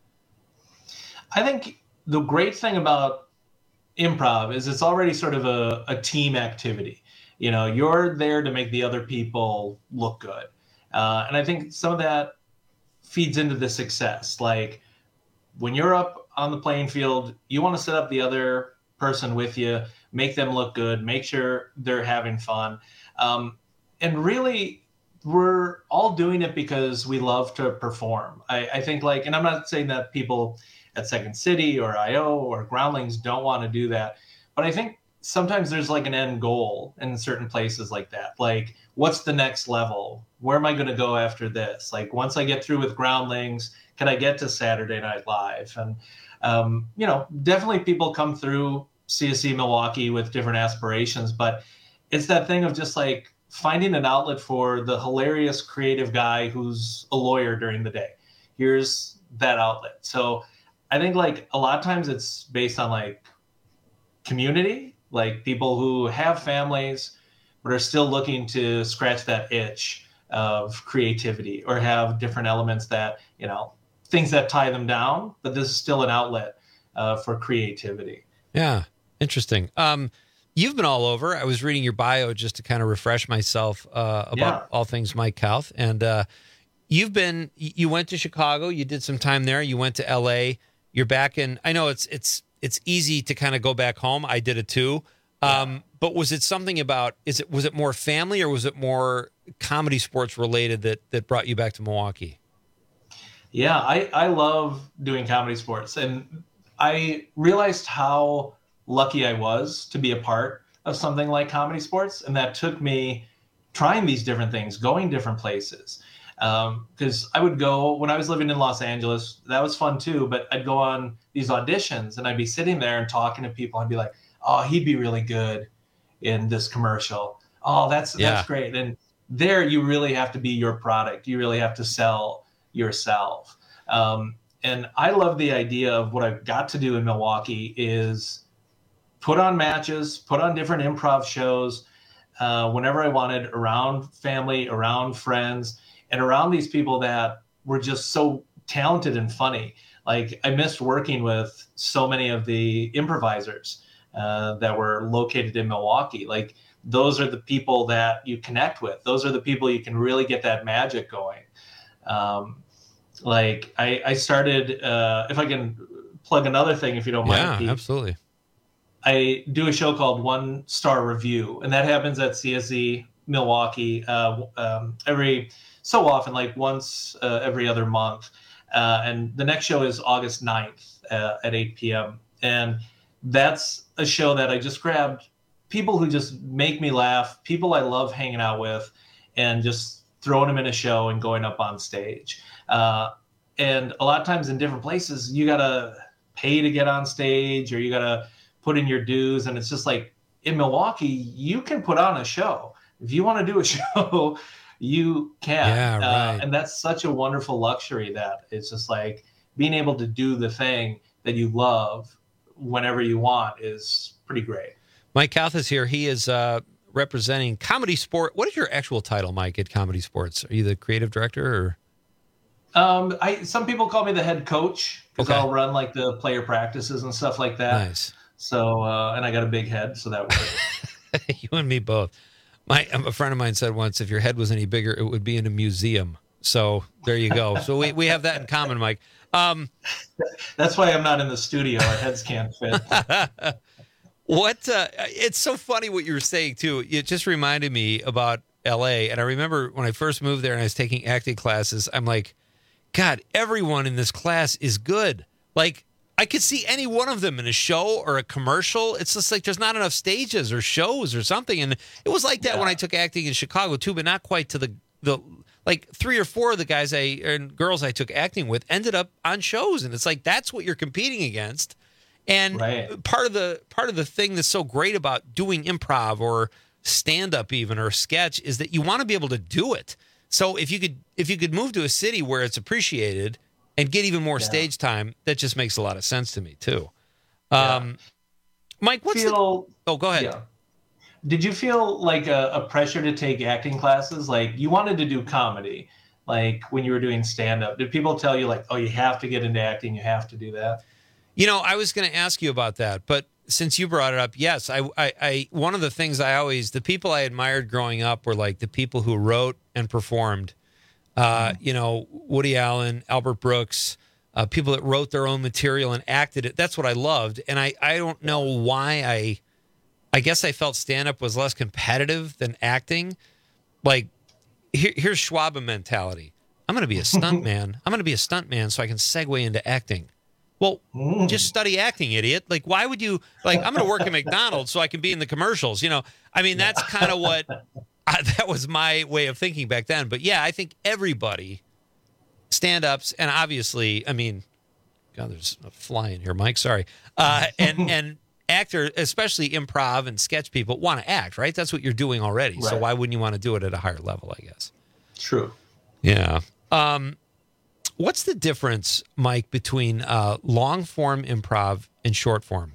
I think the great thing about improv is it's already sort of a, a team activity. You know, you're there to make the other people look good. Uh, and I think some of that feeds into the success. Like when you're up on the playing field, you want to set up the other person with you, make them look good, make sure they're having fun. Um, and really, we're all doing it because we love to perform. I, I think like, and I'm not saying that people at Second City or I O or Groundlings don't want to do that, but I think sometimes there's like an end goal in certain places like that. Like, what's the next level? Where am I going to go after this? Like, once I get through with Groundlings, can I get to Saturday Night Live? And Um, you know, definitely people come through C S C Milwaukee with different aspirations, but it's that thing of just like finding an outlet for the hilarious creative guy who's a lawyer during the day. Here's that outlet. So I think like a lot of times it's based on like community, like people who have families, but are still looking to scratch that itch of creativity or have different elements that, you know, things that tie them down, but this is still an outlet uh, for creativity. Yeah, interesting. Um, you've been all over. I was reading your bio just to kind of refresh myself uh, about Yeah. all things Mike Kauth. And uh, you've been, you went to Chicago, you did some time there, you went to L A, you're back in, I know it's it's it's easy to kind of go back home. I did it too. Um, but was it something about, is it was it more family or was it more Comedy Sports related that that brought you back to Milwaukee? Yeah, I, I love doing Comedy Sports. And I realized how lucky I was to be a part of something like Comedy Sports. And that took me trying these different things, going different places. Because um, I would go, when I was living in Los Angeles, that was fun too, but I'd go on these auditions and I'd be sitting there and talking to people. I'd be like, oh, he'd be really good in this commercial. Oh, that's Yeah. that's great. And there you really have to be your product. You really have to sell yourself. Um, and I love the idea of what I've got to do in Milwaukee is put on matches, put on different improv shows uh, whenever I wanted, around family, around friends, and around these people that were just so talented and funny. Like I missed working with so many of the improvisers uh, that were located in Milwaukee. Like those are the people that you connect with. Those are the people you can really get that magic going. Um, like I, I started, uh, if I can plug another thing, if you don't mind. Yeah, Pete, absolutely. I do a show called One Star Review, and that happens at C S E Milwaukee uh, um, every so often, like once uh, every other month. Uh, and the next show is August ninth uh, at eight p.m. And that's a show that I just grabbed people who just make me laugh, people I love hanging out with, and just throwing them in a show and going up on stage. Uh, and a lot of times in different places, you got to pay to get on stage, or you got to put in your dues. And it's just like in Milwaukee, you can put on a show. If you want to do a show, you can. Yeah, right. Uh, and that's such a wonderful luxury that it's just like being able to do the thing that you love whenever you want is pretty great. Mike Kauth is here. He is uh, representing Comedy Sport. What is your actual title, Mike, at Comedy Sports? Are you the creative director or? Um, I some people call me the head coach because Okay. I'll run like the player practices and stuff like that. Nice. So, uh, and I got a big head, so that works. You and me both. My um, a friend of mine said once, if your head was any bigger, it would be in a museum. So there you go. So we, we have that in common, Mike. Um, That's why I'm not in the studio. Our heads can't fit. What uh, it's so funny what you were saying too. It just reminded me about L A. And I remember when I first moved there and I was taking acting classes, I'm like, God, everyone in this class is good. Like I could see any one of them in a show or a commercial. It's just like there's not enough stages or shows or something. And it was like that Yeah. when I took acting in Chicago too, but not quite to the the like three or four of the guys I and girls I took acting with ended up on shows. And it's like that's what you're competing against. And Right. part of the part of the thing that's so great about doing improv or stand up even or sketch is that you want to be able to do it. So if you could if you could move to a city where it's appreciated and get even more Yeah. stage time, that just makes a lot of sense to me too. Yeah. Um, Mike, what's Feel, the, oh, go ahead. Yeah. Did you feel like a, a pressure to take acting classes? Like you wanted to do comedy, like when you were doing stand up. Did people tell you like, oh, you have to get into acting, you have to do that? You know, I was going to ask you about that, but since you brought it up, yes, I, I, I, one of the things I always, the people I admired growing up were like the people who wrote and performed. Uh, you know, Woody Allen, Albert Brooks, uh, people that wrote their own material and acted it. That's what I loved, and I, I don't know why I, I guess I felt stand up was less competitive than acting. Like, here, here's Schwab mentality. I'm going to be a stunt man. I'm going to be a stunt man so I can segue into acting. Well, just study acting, idiot. Like, why would you, like, I'm going to work at McDonald's so I can be in the commercials. You know, I mean, that's kind of what, I, that was my way of thinking back then. But yeah, I think everybody, stand-ups, and obviously, I mean, God, there's a fly in here, Mike, sorry. Uh, and, and actor, especially improv and sketch people, want to act, right? That's what you're doing already. So Right. why wouldn't you want to do it at a higher level, I guess? True. Yeah. Um, what's the difference, Mike, between uh, long form improv and short form?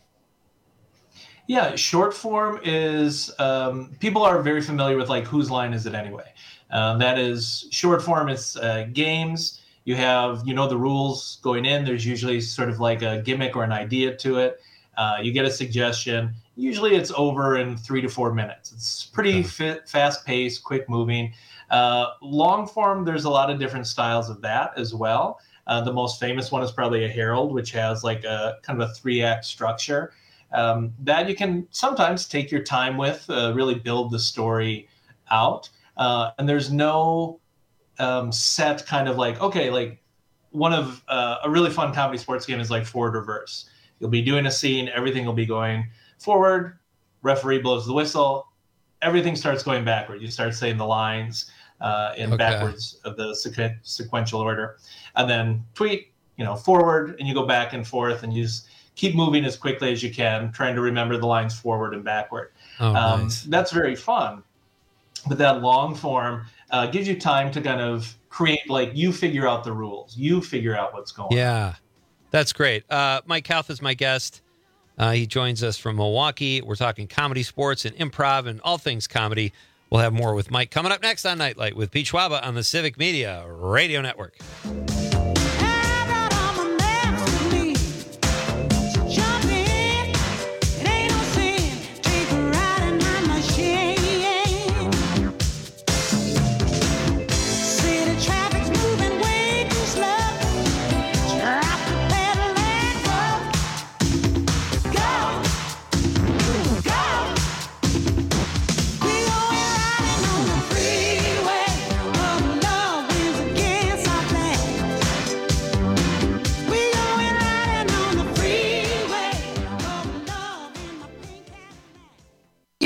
Yeah, short form is um, people are very familiar with like whose line is it anyway? Um, that is short form. It's uh, games. You have you know the rules going in. There's usually sort of like a gimmick or an idea to it. Uh, you get a suggestion. Usually it's over in three to four minutes. It's pretty fit, fast paced, quick moving. Uh, long form, there's a lot of different styles of that as well. Uh, the most famous one is probably a Herald, which has like a kind of a three act structure. Um, that you can sometimes take your time with, uh, really build the story out. Uh, and there's no um, set kind of like, okay, like one of uh, a really fun comedy sports game is like forward reverse. You'll be doing a scene, everything will be going forward, referee blows the whistle, everything starts going backward. You start saying the lines uh, in Okay. backwards of the sequ- sequential order. And then tweet, you know, forward, and you go back and forth, and you just keep moving as quickly as you can, trying to remember the lines forward and backward. Oh, um, nice. That's very fun. But that long form uh, gives you time to kind of create, like, you figure out the rules. You figure out what's going on. Yeah, that's great. Uh, Mike Kauth is my guest. Uh, he joins us from Milwaukee. We're talking comedy, sports, and improv, and all things comedy. We'll have more with Mike coming up next on Nightlight with Pete Schwaba on the Civic Media Radio Network.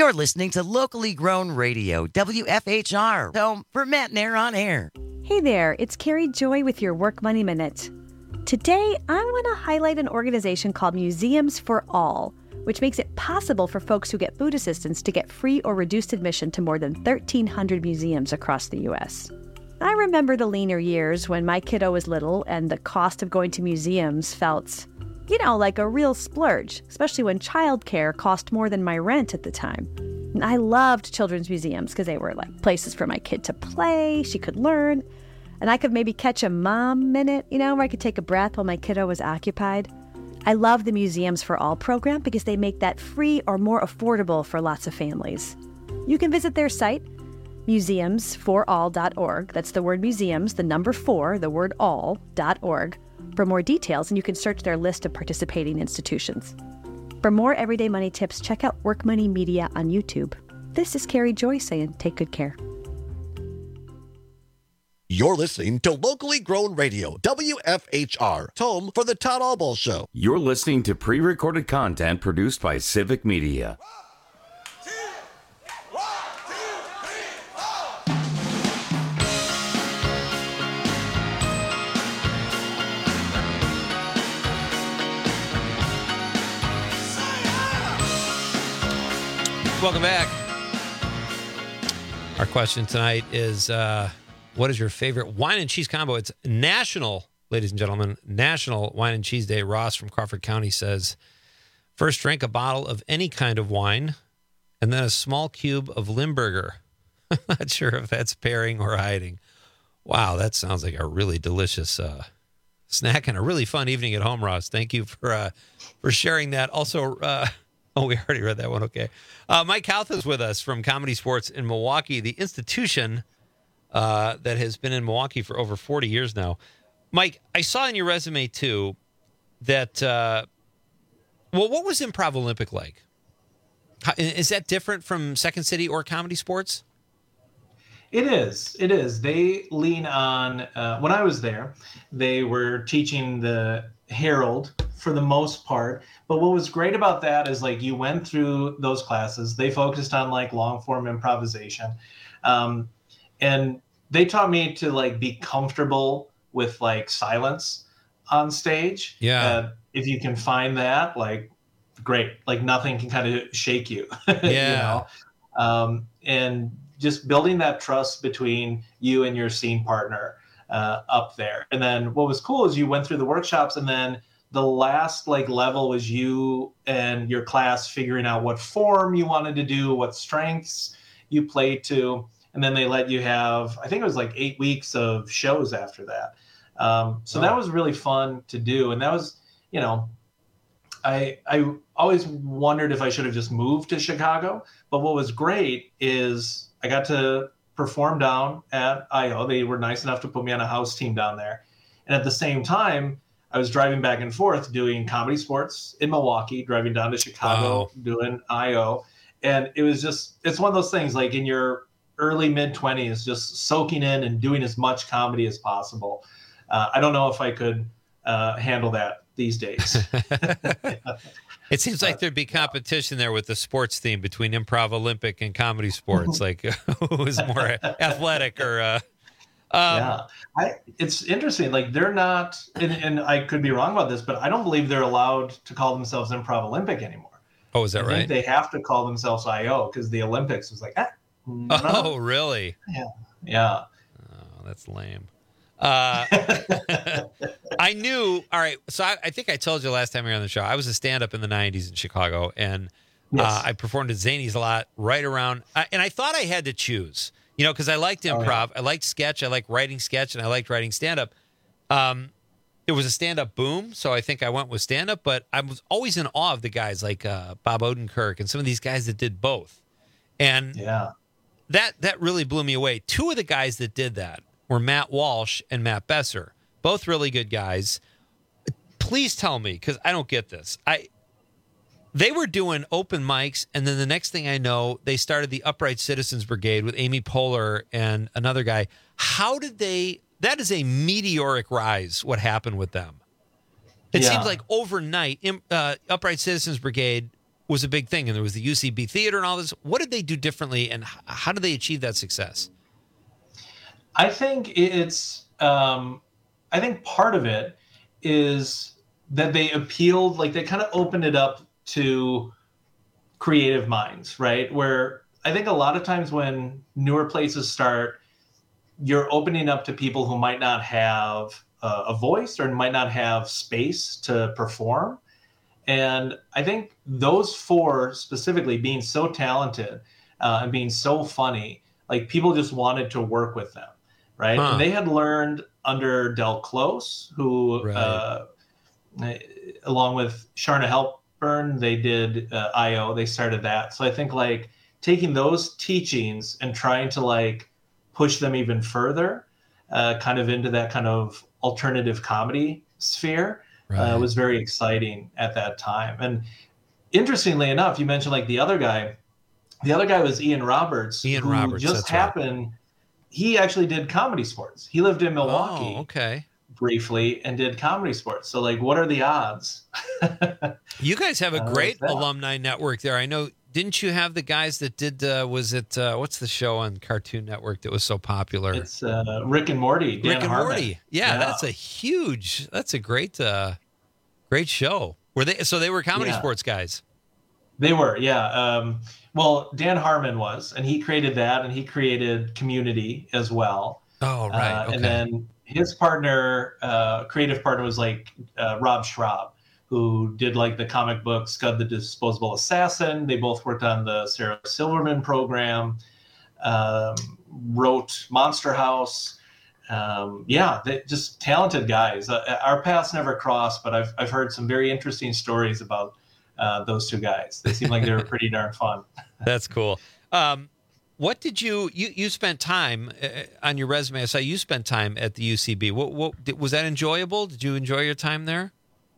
You're listening to locally grown radio, W F H R, home for Matt Nair on air. Hey there, it's Carrie Joy with your Work Money Minute. Today, I want to highlight an organization called Museums for All, which makes it possible for folks who get food assistance to get free or reduced admission to more than thirteen hundred museums across the U S. I remember the leaner years when my kiddo was little and the cost of going to museums felt, you know, like a real splurge, especially when childcare cost more than my rent at the time. And I loved children's museums because they were like places for my kid to play, she could learn, and I could maybe catch a mom minute, you know, where I could take a breath while my kiddo was occupied. I love the Museums for All program because they make that free or more affordable for lots of families. You can visit their site, museums for all dot org. That's the word museums, the number four, the word all, dot org. For more details, and you can search their list of participating institutions. For more everyday money tips, check out Work Money Media on YouTube. This is Carrie Joy saying, take good care. You're listening to locally grown radio, W F H R, home for the Todd Albaugh Show. You're listening to pre-recorded content produced by Civic Media. Welcome back. Our question tonight is, uh, what is your favorite wine and cheese combo? It's national, ladies and gentlemen, National Wine and Cheese Day. Ross from Crawford County says, first drink a bottle of any kind of wine and then a small cube of Limburger. I'm not sure if that's pairing or hiding. Wow, that sounds like a really delicious uh, snack and a really fun evening at home, Ross. Thank you for uh, for sharing that. Also, uh, oh, we already read that one. Okay. Uh, Mike Houth is with us from Comedy Sports in Milwaukee, the institution uh, that has been in Milwaukee for over forty years now. Mike, I saw in your resume, too, that, uh, well, what was Improv Olympic like? How, is that different from Second City or Comedy Sports? It is. It is. They lean on, uh, when I was there, they were teaching the Herald for the most part. But what was great about that is like you went through those classes. They focused on like long form improvisation. Um, and they taught me to like be comfortable with like silence on stage. Yeah. Uh, if you can find that, like, great. Like nothing can kind of shake you. Yeah. You know? Um, and just building that trust between you and your scene partner uh, up there. And then what was cool is you went through the workshops, and then the last like level was you and your class figuring out what form you wanted to do, what strengths you played to. And then they let you have, I think it was like eight weeks of shows after that. Um, so Oh. that was really fun to do. And that was, you know, I I always wondered if I should have just moved to Chicago. But what was great is I got to perform down at I O. They were nice enough to put me on a house team down there. And at the same time, I was driving back and forth doing Comedy Sports in Milwaukee, driving down to Chicago, Wow. doing I O. And it was just, it's one of those things like in your early mid twenties, just soaking in and doing as much comedy as possible. Uh, I don't know if I could uh, handle that these days. It seems like there'd be competition there with the sports theme between Improv Olympic and Comedy Sports, like who is more athletic or. Uh, um, yeah, I, it's interesting. Like they're not, and, and I could be wrong about this, but I don't believe they're allowed to call themselves Improv Olympic anymore. Oh, is that I right? think they have to call themselves I O because the Olympics was like, ah, no. Oh, really? Yeah, yeah. Oh, that's lame. Uh, I knew. All right. So I, I think I told you last time you were on the show, I was a stand-up in the nineties in Chicago, and Yes. uh, I performed at Zany's a lot right around. I, and I thought I had to choose, you know, because I liked improv, Oh, yeah. I liked sketch, I liked writing sketch, and I liked writing stand-up. Um, it was a stand-up boom, so I think I went with stand-up. But I was always in awe of the guys like uh, Bob Odenkirk and some of these guys that did both, and yeah, that that really blew me away. Two of the guys that did that were Matt Walsh and Matt Besser, both really good guys. Please tell me, because I don't get this. I they were doing open mics, and then the next thing I know, they started the Upright Citizens Brigade with Amy Poehler and another guy. How did they? That is a meteoric rise. What happened with them? It Yeah. seems like overnight, im- uh, Upright Citizens Brigade was a big thing, and there was the U C B theater and all this. What did they do differently, and how did they achieve that success? I think it's, um, I think part of it is that they appealed, like they kind of opened it up to creative minds, right? Where I think a lot of times when newer places start, you're opening up to people who might not have uh, a voice or might not have space to perform. And I think those four specifically being so talented uh, and being so funny, like people just wanted to work with them, right? Huh. And they had learned under Del Close, who, Right. uh, along with Sharna Halpern, they did uh, I O. They started that. So I think like taking those teachings and trying to like push them even further, uh, kind of into that kind of alternative comedy sphere. Right. Uh, was very exciting at that time. And interestingly enough, you mentioned like the other guy. The other guy was Ian Roberts. Ian who Roberts, just that's right. happened. He actually did Comedy Sports. He lived in Milwaukee Oh, okay. briefly and did Comedy Sports. So like, what are the odds? You guys have a Uh, great yeah. alumni network there. I know. Didn't you have the guys that did? Uh, was it uh, what's the show on Cartoon Network that was so popular? It's uh, Rick and Morty. Dan Rick and Harmon. Morty. Yeah, that's a huge. That's a great, uh, great show. Were they? So they were Comedy Yeah. Sports guys. They were, yeah. Um, well, Dan Harmon was, and he created that, and he created Community as well. Oh, right. Uh, okay. And then his partner, uh, creative partner, was like uh, Rob Schraub, who did like the comic book Scud the Disposable Assassin. They both worked on the Sarah Silverman program, um, wrote Monster House. Um, yeah, they, just talented guys. Uh, our paths never crossed, but I've I've heard some very interesting stories about uh, those two guys. They seem like they were pretty darn fun. That's cool. Um, what did you you you spent time uh, on your resume? I saw you spent time at the U C B. What what did- was that enjoyable? Did you enjoy your time there?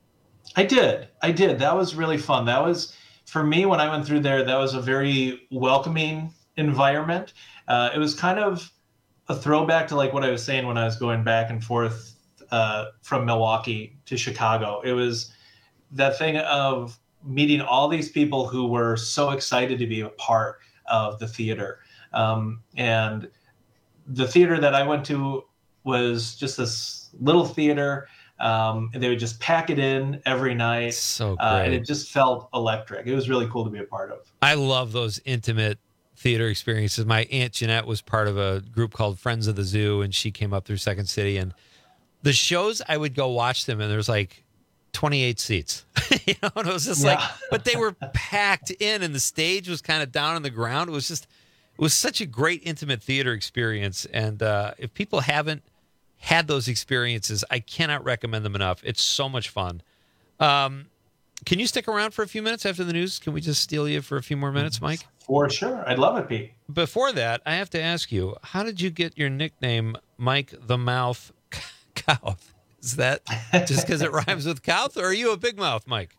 I did. I did. That was really fun. That was, for me, when I went through there, that was a very welcoming environment. Uh, it was kind of a throwback to like what I was saying when I was going back and forth uh, from Milwaukee to Chicago. It was that thing of meeting all these people who were so excited to be a part of the theater. Um, and the theater that I went to was just this little theater. Um, and they would just pack it in every night. So great. Uh, and it just felt electric. It was really cool to be a part of. I love those intimate theater experiences. My Aunt Jeanette was part of a group called Friends of the Zoo, and she came up through Second City. And the shows, I would go watch them, and there's like twenty-eight seats. you know, and it was just Yeah. like, but they were packed in, and the stage was kind of down on the ground. It was just, it was such a great intimate theater experience. And uh, if people haven't had those experiences, I cannot recommend them enough. It's so much fun. Um, can you stick around for a few minutes after the news? Can we just steal you for a few more minutes, Mike? For sure. I'd love it, Pete. Before that, I have to ask you, how did you get your nickname, Mike the Mouth Couth? Is that just because it rhymes with Couth, or are you a big mouth, Mike?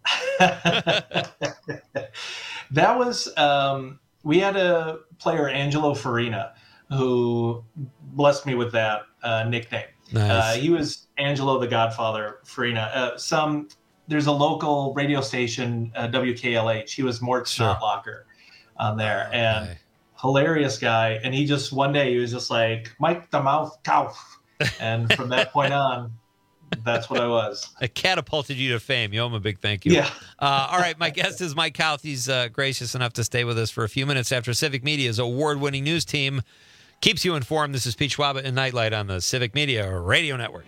That was, um, we had a player, Angelo Farina, who blessed me with that uh, nickname. Nice. Uh, he was Angelo the Godfather Farina. Uh, some there's a local radio station, uh, W K L H. He was Mort Sure. Snotlocker on there, Oh, and okay. hilarious guy. And he just one day he was just like Mike the Mouth Cow, and from that point on, that's what I was. It catapulted you to fame. You owe him a big thank you. Yeah. Uh, all right. My guest is Mike Couth. He's uh, gracious enough to stay with us for a few minutes after Civic Media's award-winning news team keeps you informed. This is Pete Schwaba and Nightlight on the Civic Media Radio Network.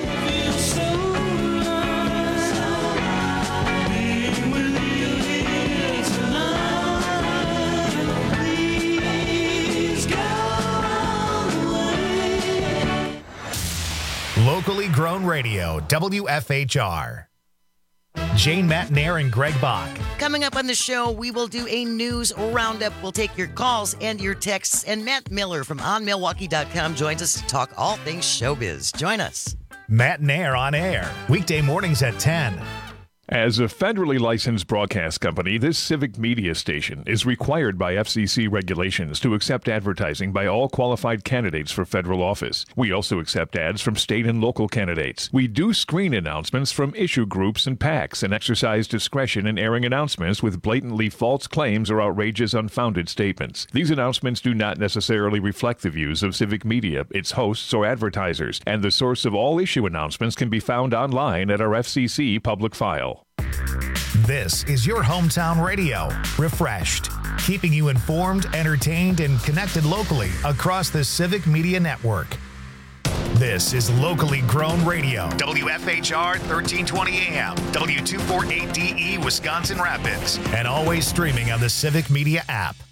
Locally grown radio, W F H R. Jane Matnair and Greg Bach. Coming up on the show, we will do a news roundup. We'll take your calls and your texts. And Matt Miller from on milwaukee dot com joins us to talk all things showbiz. Join us. Matt Nair on air, weekday mornings at ten. As a federally licensed broadcast company, this civic media station is required by F C C regulations to accept advertising by all qualified candidates for federal office. We also accept ads from state and local candidates. We do screen announcements from issue groups and PACs and exercise discretion in airing announcements with blatantly false claims or outrageous, unfounded statements. These announcements do not necessarily reflect the views of Civic Media, its hosts, or advertisers, and the source of all issue announcements can be found online at our F C C public file. This is your hometown radio, refreshed, keeping you informed, entertained, and connected locally across the Civic Media Network. This is locally grown radio, W F H R thirteen twenty A M, W two forty-eight D E Wisconsin Rapids, and always streaming on the Civic Media app.